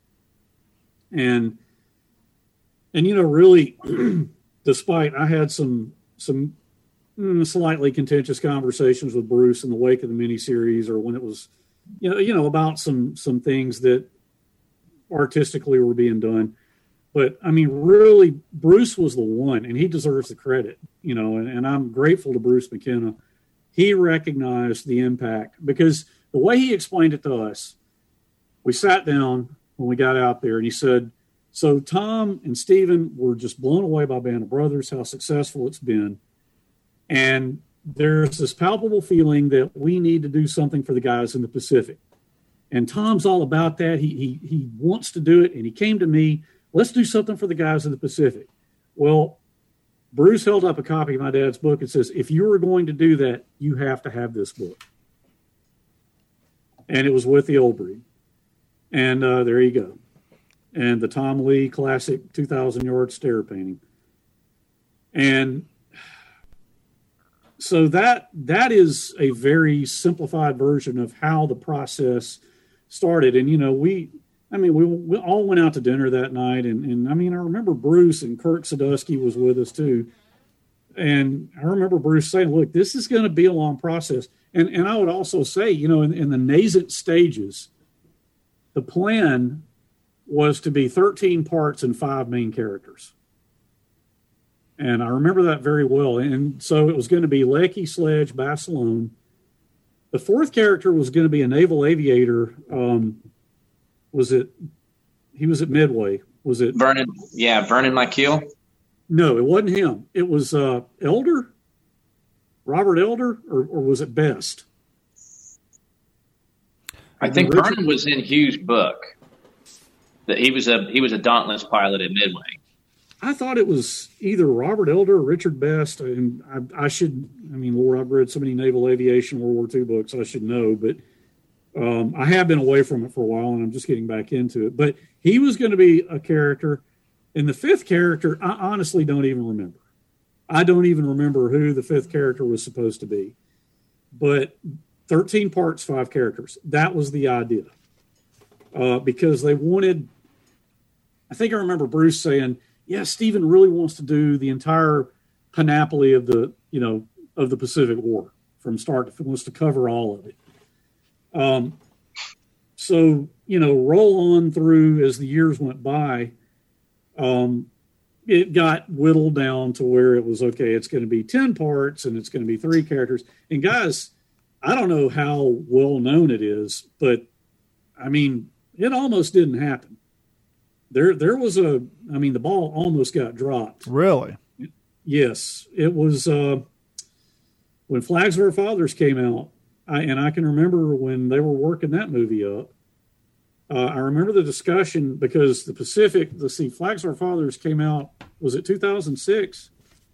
And, and, you know, really, despite I had some, some mm, slightly contentious conversations with Bruce in the wake of the miniseries, or when it was, you know, you know, about some, some things that artistically were being done. But I mean, really, Bruce was the one, and he deserves the credit, you know, and, and I'm grateful to Bruce McKenna. He recognized the impact, because the way he explained it to us, we sat down when we got out there, and he said, So Tom and Steven were just blown away by Band of Brothers, how successful it's been. And there's this palpable feeling that we need to do something for the guys in the Pacific. And Tom's all about that. He, he, he wants to do it. And he came to me, let's do something for the guys in the Pacific. Well, Bruce held up a copy of my dad's book and says, if you were going to do that, you have to have this book. And it was with the Old Breed. And uh, there you go. And the Tom Lee classic two thousand yard stair painting. And so that that is a very simplified version of how the process started. And, you know, we, I mean, we, we all went out to dinner that night. And, and I mean, I remember Bruce and Kirk Sadusky was with us too. And I remember Bruce saying, look, this is going to be a long process. And and I would also say, you know, in, in the nascent stages, the plan was to be thirteen parts and five main characters. And I remember that very well. And so it was going to be Lecky, Sledge, Basilone. The fourth character was going to be a naval aviator. Um, was it, he was at Midway. Was it? Vernon, yeah, Vernon McKeel. No, it wasn't him. It was uh, Elder, Robert Elder, or, or was it Best? I think Richard, Vernon was in Hughes' book. That he was a he was a Dauntless pilot at Midway. I thought it was either Robert Elder or Richard Best. And I, I should, I mean, Lord, I've read so many naval aviation World War Two books, I should know. But um, I have been away from it for a while, and I'm just getting back into it. But he was going to be a character. And the fifth character, I honestly don't even remember. I don't even remember who the fifth character was supposed to be. But thirteen parts, five characters. That was the idea. Uh, because they wanted, I think I remember Bruce saying, yeah, Steven really wants to do the entire panoply of the, you know, of the Pacific War from start to, wants to cover all of it. Um, so, you know, roll on through as the years went by. Um, it got whittled down to where it was, okay, it's going to be ten parts and it's going to be three characters. And guys, I don't know how well known it is, but I mean, it almost didn't happen. There, there was a, I mean, the ball almost got dropped. Really? Yes. It was, uh, when Flags of Our Fathers came out, I, and I can remember when they were working that movie up, Uh, I remember the discussion because the Pacific, let's see, Flags of Our Fathers came out, was it two thousand six?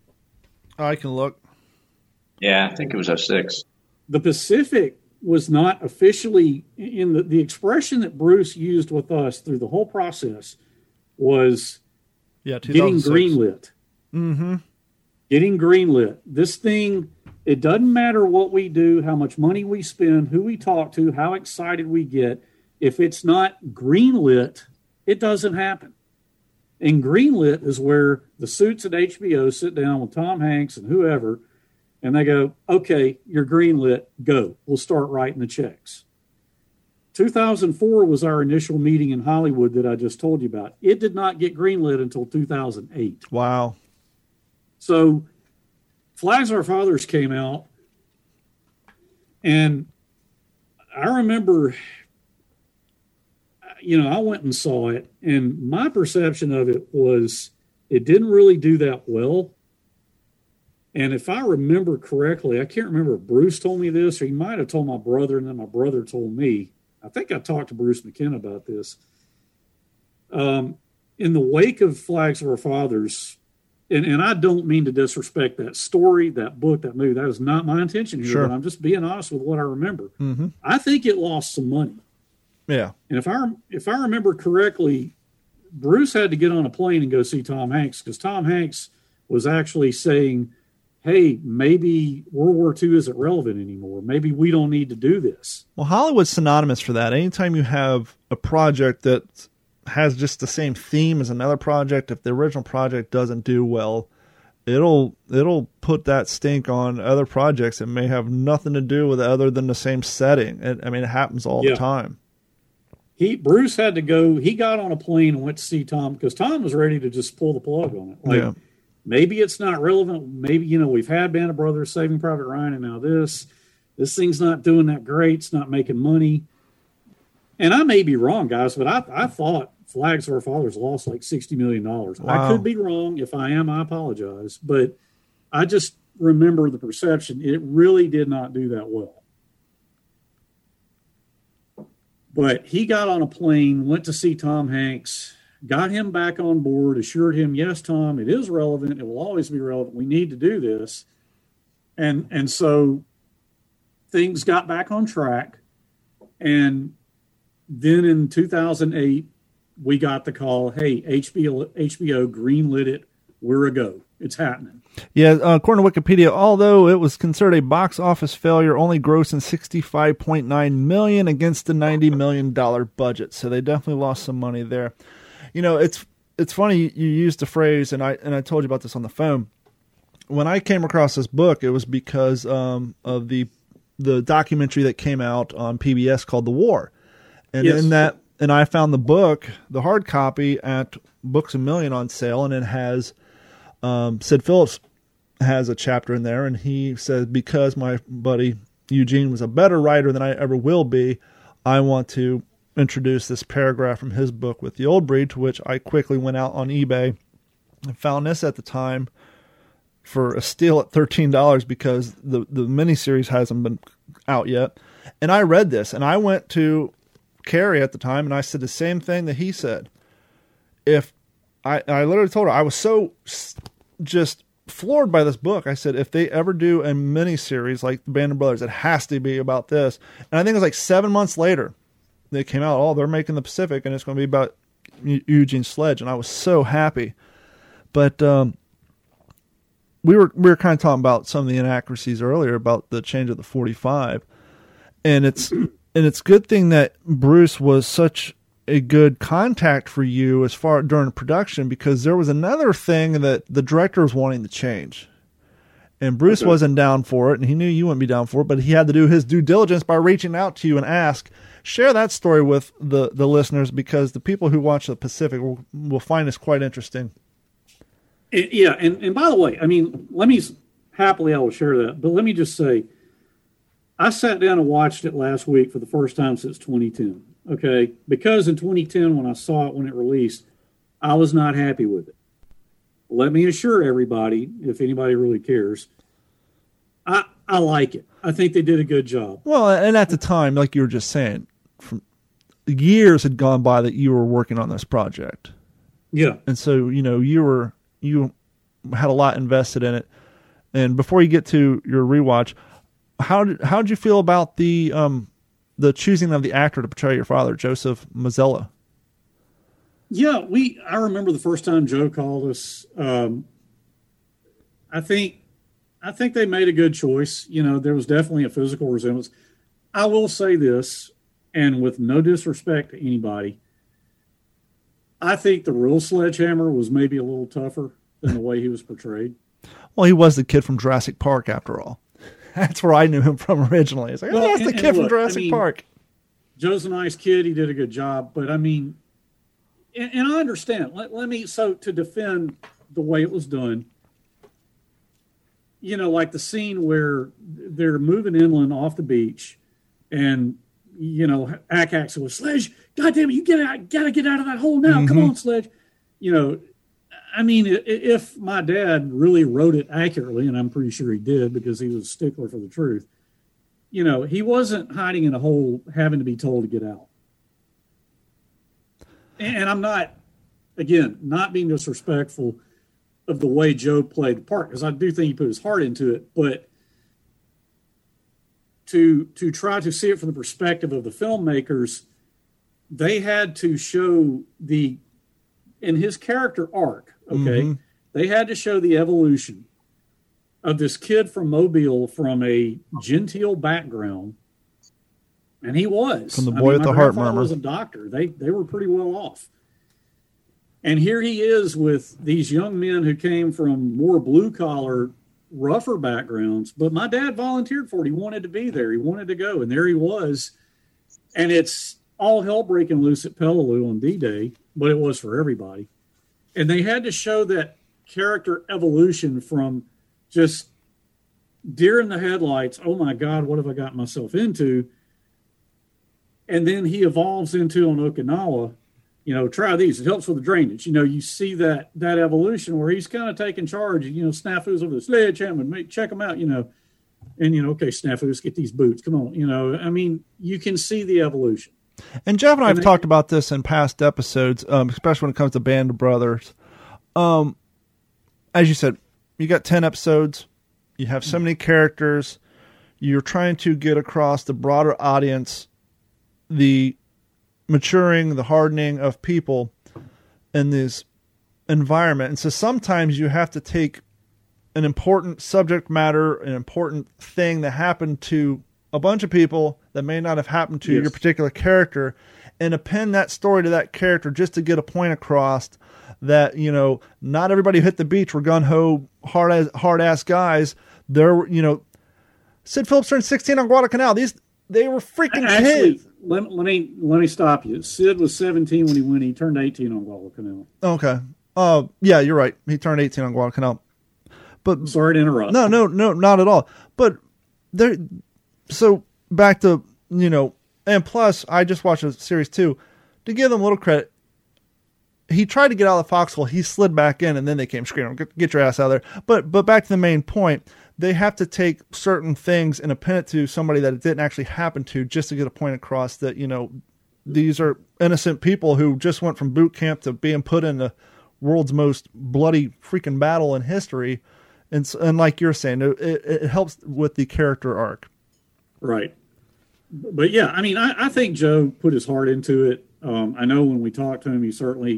I can look. Yeah, I think it was oh six. The Pacific was not officially, in the, the expression that Bruce used with us through the whole process was yeah, getting greenlit. Mm-hmm. Getting greenlit. This thing, it doesn't matter what we do, how much money we spend, who we talk to, how excited we get. If it's not greenlit, it doesn't happen. And greenlit is where the suits at H B O sit down with Tom Hanks and whoever, and they go, okay, you're greenlit, go. We'll start writing the checks. two thousand four was our initial meeting in Hollywood that I just told you about. It did not get greenlit until two thousand eight. Wow. So Flags of Our Fathers came out, and I remember, you know, I went and saw it, and my perception of it was it didn't really do that well. And if I remember correctly, I can't remember if Bruce told me this, or he might have told my brother, and then my brother told me. I think I talked to Bruce McKenna about this. Um, in the wake of Flags of Our Fathers, and, and I don't mean to disrespect that story, that book, that movie. That is not my intention here, sure. But I'm just being honest with what I remember. Mm-hmm. I think it lost some money. Yeah. And if I if I remember correctly, Bruce had to get on a plane and go see Tom Hanks because Tom Hanks was actually saying, hey, maybe World War Two isn't relevant anymore. Maybe we don't need to do this. Well, Hollywood's synonymous for that. Anytime you have a project that has just the same theme as another project, if the original project doesn't do well, it'll it'll put that stink on other projects that may have nothing to do with it other than the same setting. It, I mean, it happens all yeah. the time. He Bruce had to go. He got on a plane and went to see Tom because Tom was ready to just pull the plug on it. Like, yeah. maybe it's not relevant. Maybe, you know, we've had Band of Brothers, Saving Private Ryan, and now this. This thing's not doing that great. It's not making money. And I may be wrong, guys, but I, I thought Flags of Our Fathers lost like sixty million dollars. Wow. I could be wrong. If I am, I apologize. But I just remember the perception. It really did not do that well. But he got on a plane, went to see Tom Hanks, got him back on board, assured him, yes, Tom, it is relevant. It will always be relevant. We need to do this. And and so things got back on track. And then in two thousand eight, we got the call, hey, H B O, H B O greenlit it. We're a go. It's happening. Yeah, uh, according to Wikipedia, although it was considered a box office failure, only grossing sixty-five point nine million dollars against the ninety million dollars budget. So they definitely lost some money there. You know, it's it's funny you, you used the phrase, and I and I told you about this on the phone. When I came across this book, it was because um, of the the documentary that came out on P B S called The War. And Yes. in that, and I found the book, the hard copy, at Books A Million on sale, and it has um, Sid Phillips has a chapter in there, and he says, because my buddy Eugene was a better writer than I ever will be, I want to introduce this paragraph from his book with the Old Breed, to which I quickly went out on eBay and found this at the time for a steal at thirteen dollars because the, the miniseries hasn't been out yet. And I read this, and I went to Carrie at the time, and I said the same thing that he said. If I, I literally told her, I was so just floored by this book. I said, if they ever do a miniseries like the Band of Brothers, it has to be about this. And I think it was like seven months later, they came out, oh, they're making the Pacific, and it's going to be about Eugene Sledge. And I was so happy. But um, we were we were kind of talking about some of the inaccuracies earlier about the change of the forty-five. And it's and it's a good thing that Bruce was such a good contact for you as far during production, because there was another thing that the director was wanting to change. And Bruce okay. wasn't down for it, and he knew you wouldn't be down for it, but he had to do his due diligence by reaching out to you and ask. Share that story with the, the listeners, because the people who watch the Pacific will, will find this quite interesting. It, yeah, and, and by the way, I mean, let me, happily I will share that, but let me just say, I sat down and watched it last week for the first time since twenty ten, okay? Because in twenty ten, when I saw it when it released, I was not happy with it. Let me assure everybody, if anybody really cares, I I like it. I think they did a good job. Well, and at the time, like you were just saying, from years had gone by that you were working on this project. Yeah. And so, you know, you were you had a lot invested in it. And before you get to your rewatch, how did how did you feel about the um the choosing of the actor to portray your father, Joseph Mazzella? Yeah, we. I remember the first time Joe called us. Um, I think, I think they made a good choice. You know, there was definitely a physical resemblance. I will say this, and with no disrespect to anybody, I think the real Sledgehammer was maybe a little tougher than the way he was portrayed. Well, he was the kid from Jurassic Park, after all. That's where I knew him from originally. It's like, well, oh, that's and, the kid look, from Jurassic I mean, Park. Joe's a nice kid. He did a good job. But, I mean, and, and I understand. Let, let me, so to defend the way it was done, you know, like the scene where they're moving inland off the beach and, you know, Akax was, Sledge, goddamn it, you get out, got to get out of that hole now. Mm-hmm. Come on, Sledge. You know, I mean, if my dad really wrote it accurately, and I'm pretty sure he did because he was a stickler for the truth, you know, he wasn't hiding in a hole having to be told to get out. And I'm not, again, not being disrespectful of the way Joe played the part, because I do think he put his heart into it, but to to try to see it from the perspective of the filmmakers, they had to show the, in his character arc, okay, mm-hmm. they had to show the evolution of this kid from Mobile from a genteel background, and he was. From the boy I mean, with the my heart grandfather murmur. was a doctor. They they were pretty well off. And here he is with these young men who came from more blue-collar, rougher backgrounds. But my dad volunteered for it. He wanted to be there. He wanted to go. And there he was. And it's all hell breaking loose at Peleliu on D-Day, but it was for everybody. And they had to show that character evolution from just deer in the headlights, oh, my God, what have I got myself into? And then he evolves into, on Okinawa, you know, try these. It helps with the drainage. You know, you see that that evolution where he's kind of taking charge. You know, Snafu's over the sledgehammer, make check them out. You know, and you know, okay, Snafu, let's get these boots. Come on, you know. I mean, you can see the evolution. And Jeff and I have And they- talked about this in past episodes, um, especially when it comes to Band of Brothers. Um, as you said, you got ten episodes. You have so many characters. You're trying to get across the broader audience the maturing, the hardening of people in this environment. And so sometimes you have to take an important subject matter, an important thing that happened to a bunch of people that may not have happened to Yes. your particular character, and append that story to that character just to get a point across that, you know, not everybody who hit the beach were gun-ho, hard as hard ass guys. They're, you know, Sid Phillips turned sixteen on Guadalcanal. These, they were freaking Actually, kids. let, let me let me stop you. Sid was seventeen when he went. He turned eighteen on Guadalcanal. Okay. Uh, yeah, you're right. He turned eighteen on Guadalcanal. But Sorry to interrupt. no, no, no, not at all. But there, so back to, you know, and plus, I just watched a series too. To give them a little credit, he tried to get out of the foxhole. He slid back in, and then they came screaming, "Get, get your ass out of there!" But but back to the main point. They have to take certain things and append it to somebody that it didn't actually happen to, just to get a point across that, you know, these are innocent people who just went from boot camp to being put in the world's most bloody freaking battle in history. And and like you're saying, it, it helps with the character arc. Right. But yeah, I mean, I, I think Joe put his heart into it. Um, I know when we talked to him, he certainly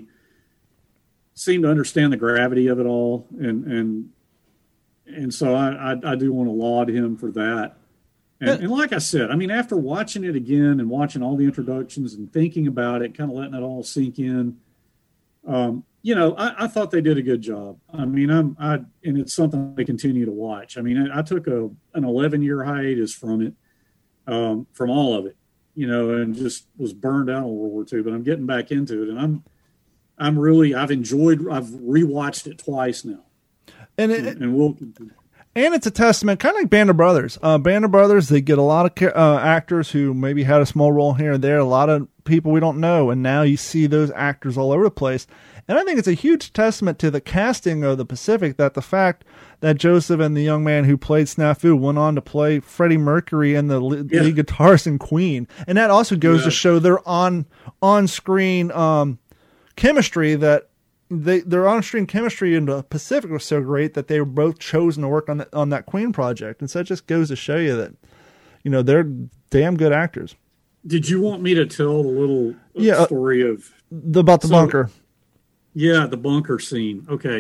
seemed to understand the gravity of it all. And, and, and so I, I, I do want to laud him for that. And, and like I said, I mean, after watching it again and watching all the introductions and thinking about it, kind of letting it all sink in, um, you know, I, I thought they did a good job. I mean, I'm, I, and it's something I continue to watch. I mean, I, I took a, an eleven year hiatus from it, um, from all of it, you know, and just was burned out on World War Two, but I'm getting back into it, and I'm, I'm really, I've enjoyed, I've rewatched it twice now. And it, And, and we'll continue. And it's a testament, kind of like Band of Brothers. Uh, Band of Brothers, they get a lot of ca- uh, actors who maybe had a small role here and there, a lot of people we don't know, and now you see those actors all over the place. And I think it's a huge testament to the casting of the Pacific that the fact that Joseph and the young man who played Snafu went on to play Freddie Mercury and the lead Yeah. guitarist in Queen. And that also goes Yeah. to show their on, on-screen um, chemistry that They their on-screen chemistry in the Pacific was so great that they were both chosen to work on the, on that Queen project, and so it just goes to show you that, you know, they're damn good actors. Did you want me to tell the little Yeah, uh, story of The, about the So- bunker. yeah the bunker scene? Okay,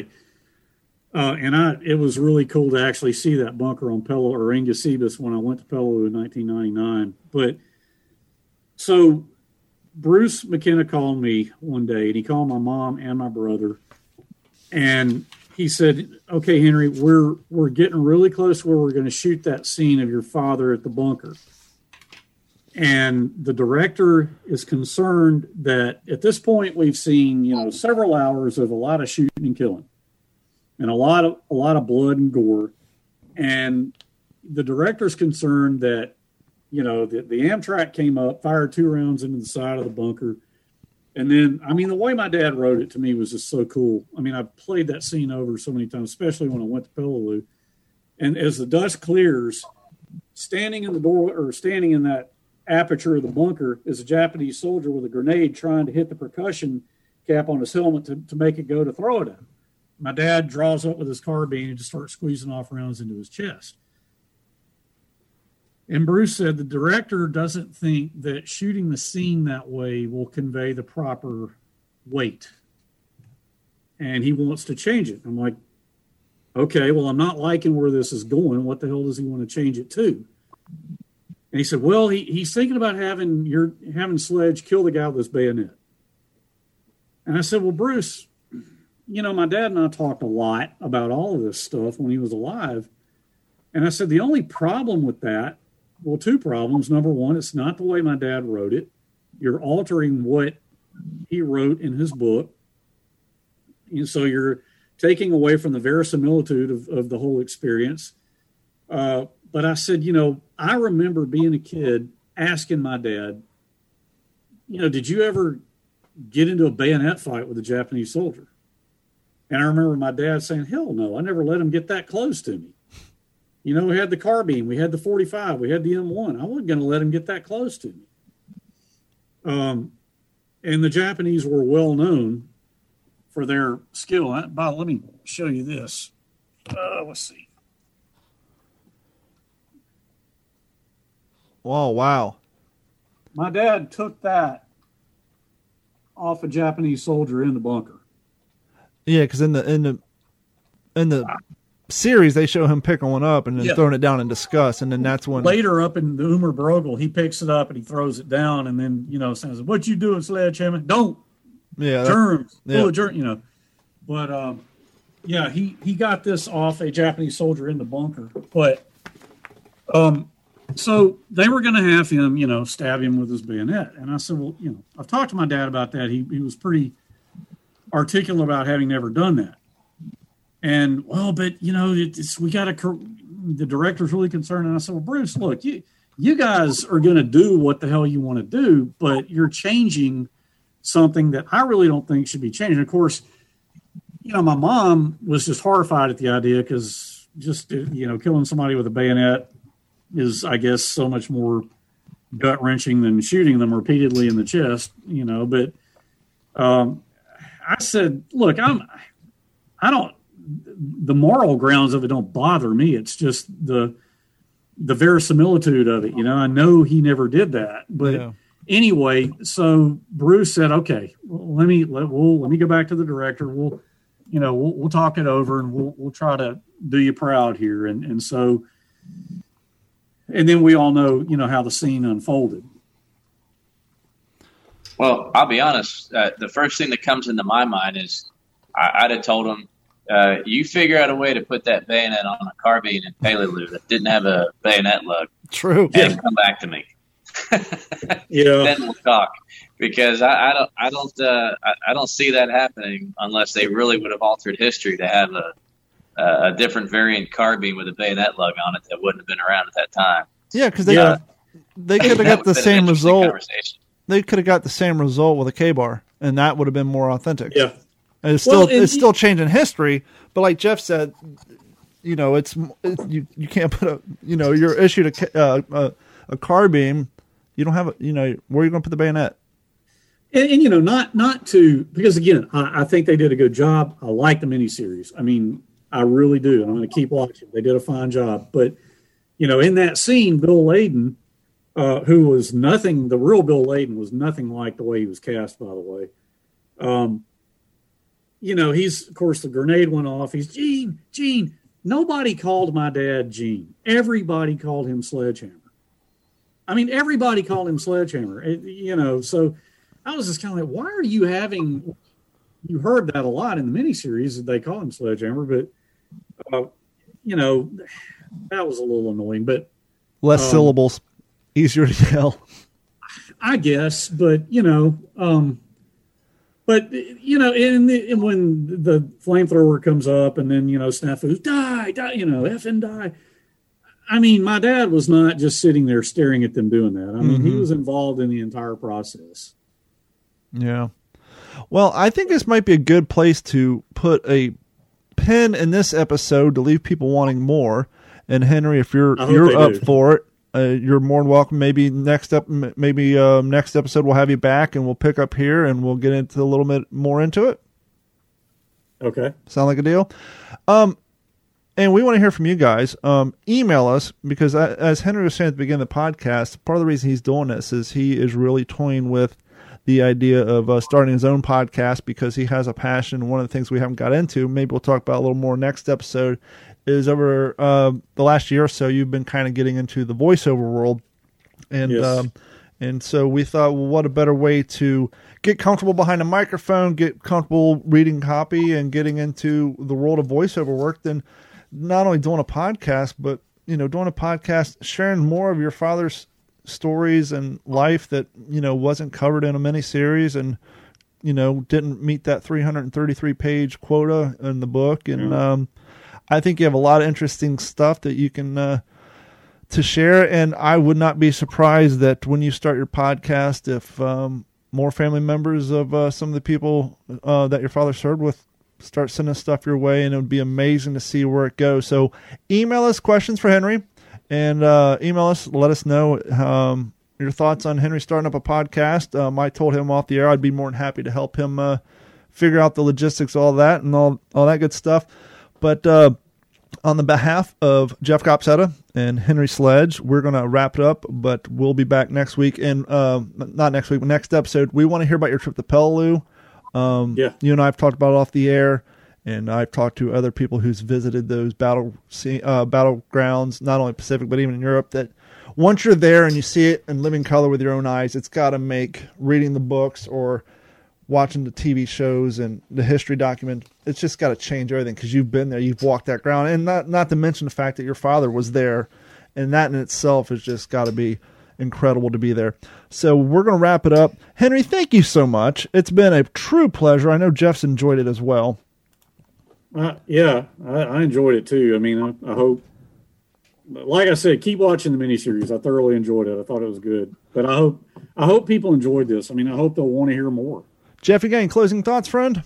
uh, and I it was really cool to actually see that bunker on Peleliu or Anguisebus when I went to Peleliu in nineteen ninety-nine. But so Bruce McKenna called me one day, and he called my mom and my brother, and he said, "Okay, Henry, we're we're getting really close where we're going to shoot that scene of your father at the bunker." And the director is concerned that at this point we've seen, you know, several hours of a lot of shooting and killing, and a lot of a lot of blood and gore, and the director's concerned that, you know, the, the Amtrak came up, fired two rounds into the side of the bunker. And then, I mean, the way my dad wrote it to me was just so cool. I mean, I've played that scene over so many times, especially when I went to Peleliu. And as the dust clears, standing in the door or standing in that aperture of the bunker is a Japanese soldier with a grenade trying to hit the percussion cap on his helmet to, to make it go to throw it at him. My dad draws up with his carbine and just starts squeezing off rounds into his chest. And Bruce said the director doesn't think that shooting the scene that way will convey the proper weight. And he wants to change it. I'm like, okay, well, I'm not liking where this is going. What the hell does he want to change it to? And he said, well, he, he's thinking about having your having Sledge kill the guy with his bayonet. And I said, well, Bruce, you know, my dad and I talked a lot about all of this stuff when he was alive. And I said, the only problem with that, well, two problems. Number one, it's not the way my dad wrote it. You're altering what he wrote in his book. And so you're taking away from the verisimilitude of, of the whole experience. Uh, but I said, you know, I remember being a kid asking my dad, you know, did you ever get into a bayonet fight with a Japanese soldier. And I remember my dad saying, hell no, I never let him get that close to me. You know, we had the carbine, we had the forty-five, we had the M one. I wasn't going to let him get that close to me. Um, and the Japanese were well known for their skill. I, Bob, let me show you this. Uh, let's see. Oh, wow. My dad took that off a Japanese soldier in the bunker. Yeah, because in the in the in the series they show him picking one up and then yeah. throwing it down in disgust, and then that's when later up in the Umar Brogel he picks it up and he throws it down, and then you know says, "What you doing, Sledgehammer? Don't yeah germs, yeah. full of germ, you know." But um, yeah, he he got this off a Japanese soldier in the bunker, but um. So they were going to have him, you know, stab him with his bayonet. And I said, well, you know, I've talked to my dad about that. He he was pretty articulate about having never done that. And, well, but, you know, it's, we got to, the director's really concerned. And I said, well, Bruce, look, you, you guys are going to do what the hell you want to do, but you're changing something that I really don't think should be changed. And of course, you know, my mom was just horrified at the idea because just, you know, killing somebody with a bayonet is, I guess, so much more gut wrenching than shooting them repeatedly in the chest, you know. But um, I said, look, I'm, I don't, the moral grounds of it don't bother me. It's just the, the verisimilitude of it. You know, I know he never did that, but yeah. Anyway, so Bruce said, okay, well, let me, let, we'll, let me go back to the director. We'll, you know, we'll, we'll talk it over and we'll, we'll try to do you proud here. And, and so, and then we all know, you know, how the scene unfolded. Well, I'll be honest. Uh, the first thing that comes into my mind is I, I'd have told him, uh, you figure out a way to put that bayonet on a carbine in Peleliu that didn't have a bayonet lug. True. And Yeah. come back to me. Yeah. Then we'll talk. Because I, I don't, I don't, uh, I, I don't see that happening unless they really would have altered history to have a. Uh, a different variant carbine with a bayonet lug on it that wouldn't have been around at that time. Yeah, because they Yeah. they could have got the same result. They could have got the same result with a K-bar, and that would have been more authentic. Yeah, and it's still well, and it's he, still changing history. But like Jeff said, you know, it's, it's you you can't put a you know you're issued a uh, a, a carbine. You don't have a you know where are you going to put the bayonet? And, and you know, not not to because again, I, I think they did a good job. I like the miniseries. I mean. I really do. I'm going to keep watching. They did a fine job. But, you know, in that scene, Bill Layden, uh, who was nothing, the real Bill Layden was nothing like the way he was cast, by the way. Um, you know, he's, of course, the grenade went off. He's, Gene, Gene. Nobody called my dad Gene. Everybody called him Sledgehammer. I mean, everybody called him Sledgehammer. It, you know, so I was just kind of like, why are you having, you heard that a lot in the miniseries that they call him Sledgehammer, but, uh, you know, that was a little annoying, but less um, syllables, easier to tell. I guess, but you know, um, but you know, and, the, and when the flamethrower comes up, and then you know, Snafu's die, die, you know, effing die. I mean, my dad was not just sitting there staring at them doing that. I mean, mm-hmm. he was involved in the entire process. Yeah. Well, I think this might be a good place to put a pin in this episode to leave people wanting more. And Henry, if you're you're up do. for it, uh, you're more than welcome. Maybe next up, maybe um, next episode we'll have you back, and we'll pick up here, and we'll get into a little bit more into it. Okay, sound like a deal. Um, and we want to hear from you guys. Um, email us because, I, as Henry was saying at the beginning of the podcast, part of the reason he's doing this is he is really toying with the idea of uh, starting his own podcast because he has a passion. One of the things we haven't got into, maybe we'll talk about a little more next episode, is over uh, the last year or so, you've been kind of getting into the voiceover world. And yes. um, and so we thought, well, what a better way to get comfortable behind a microphone, get comfortable reading copy, and getting into the world of voiceover work than not only doing a podcast, but, you know, doing a podcast, sharing more of your father's stories and life that, you know, wasn't covered in a miniseries and, you know, didn't meet that three hundred thirty-three page quota in the book. And, yeah. um, I think you have a lot of interesting stuff that you can, uh, to share. And I would not be surprised that when you start your podcast, if, um, more family members of uh, some of the people uh, that your father served with start sending stuff your way, and it would be amazing to see where it goes. So email us questions for Henry, and uh, email us, let us know um, your thoughts on Henry starting up a podcast. Um, I told him off the air I'd be more than happy to help him uh, figure out the logistics, all that, and all, all that good stuff. But uh, on the behalf of Jeff Copsetta and Henry Sledge, we're going to wrap it up, but we'll be back next week. And uh, not next week, but next episode. We want to hear about your trip to Peleliu. Um, yeah. You and I have talked about it off the air, and I've talked to other people who's visited those battle uh, battlegrounds, not only Pacific, but even in Europe, that once you're there and you see it in living color with your own eyes, it's got to make reading the books or watching the T V shows and the history document, it's just got to change everything because you've been there, you've walked that ground, and not not to mention the fact that your father was there, and that in itself has just got to be incredible to be there. So we're going to wrap it up. Henry, thank you so much. It's been a true pleasure. I know Jeff's enjoyed it as well. Uh, yeah, I, I enjoyed it too. I mean, I, I hope, like I said, keep watching the miniseries. I thoroughly enjoyed it. I thought it was good. But I hope I hope people enjoyed this. I mean, I hope they'll want to hear more. Jeff, you got any closing thoughts, friend?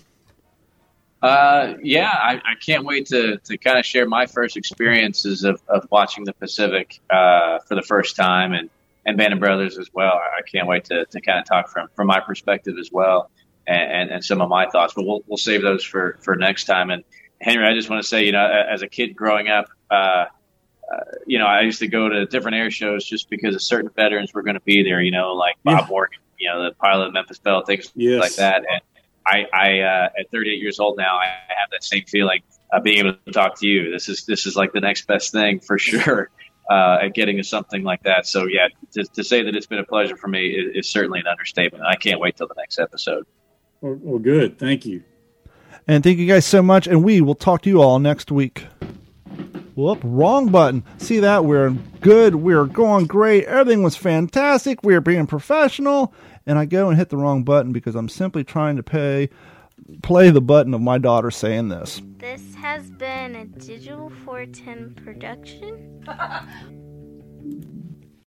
Uh, yeah, I, I can't wait to, to kind of share my first experiences of, of watching the Pacific uh, for the first time, and, and Band of Brothers as well. I can't wait to, to kind of talk from, from my perspective as well, and, and, and some of my thoughts. But we'll we'll save those for, for next time. And Henry, I just want to say, you know, as a kid growing up, uh, uh, you know, I used to go to different air shows just because of certain veterans were going to be there. You know, like Bob yeah. Morgan, you know, the pilot of Memphis Belle, things yes. like that. And I, I uh, at thirty-eight years old now, I have that same feeling of being able to talk to you. This is this is like the next best thing for sure uh, at getting to something like that. So yeah, to, to say that it's been a pleasure for me is, is certainly an understatement. I can't wait till the next episode. Well, well, good. Thank you. And thank you guys so much. And we will talk to you all next week. Whoop, wrong button. See that? We're good. We're going great. Everything was fantastic. We're being professional. And I go and hit the wrong button because I'm simply trying to pay, play the button of my daughter saying this. This has been a Digital four ten production.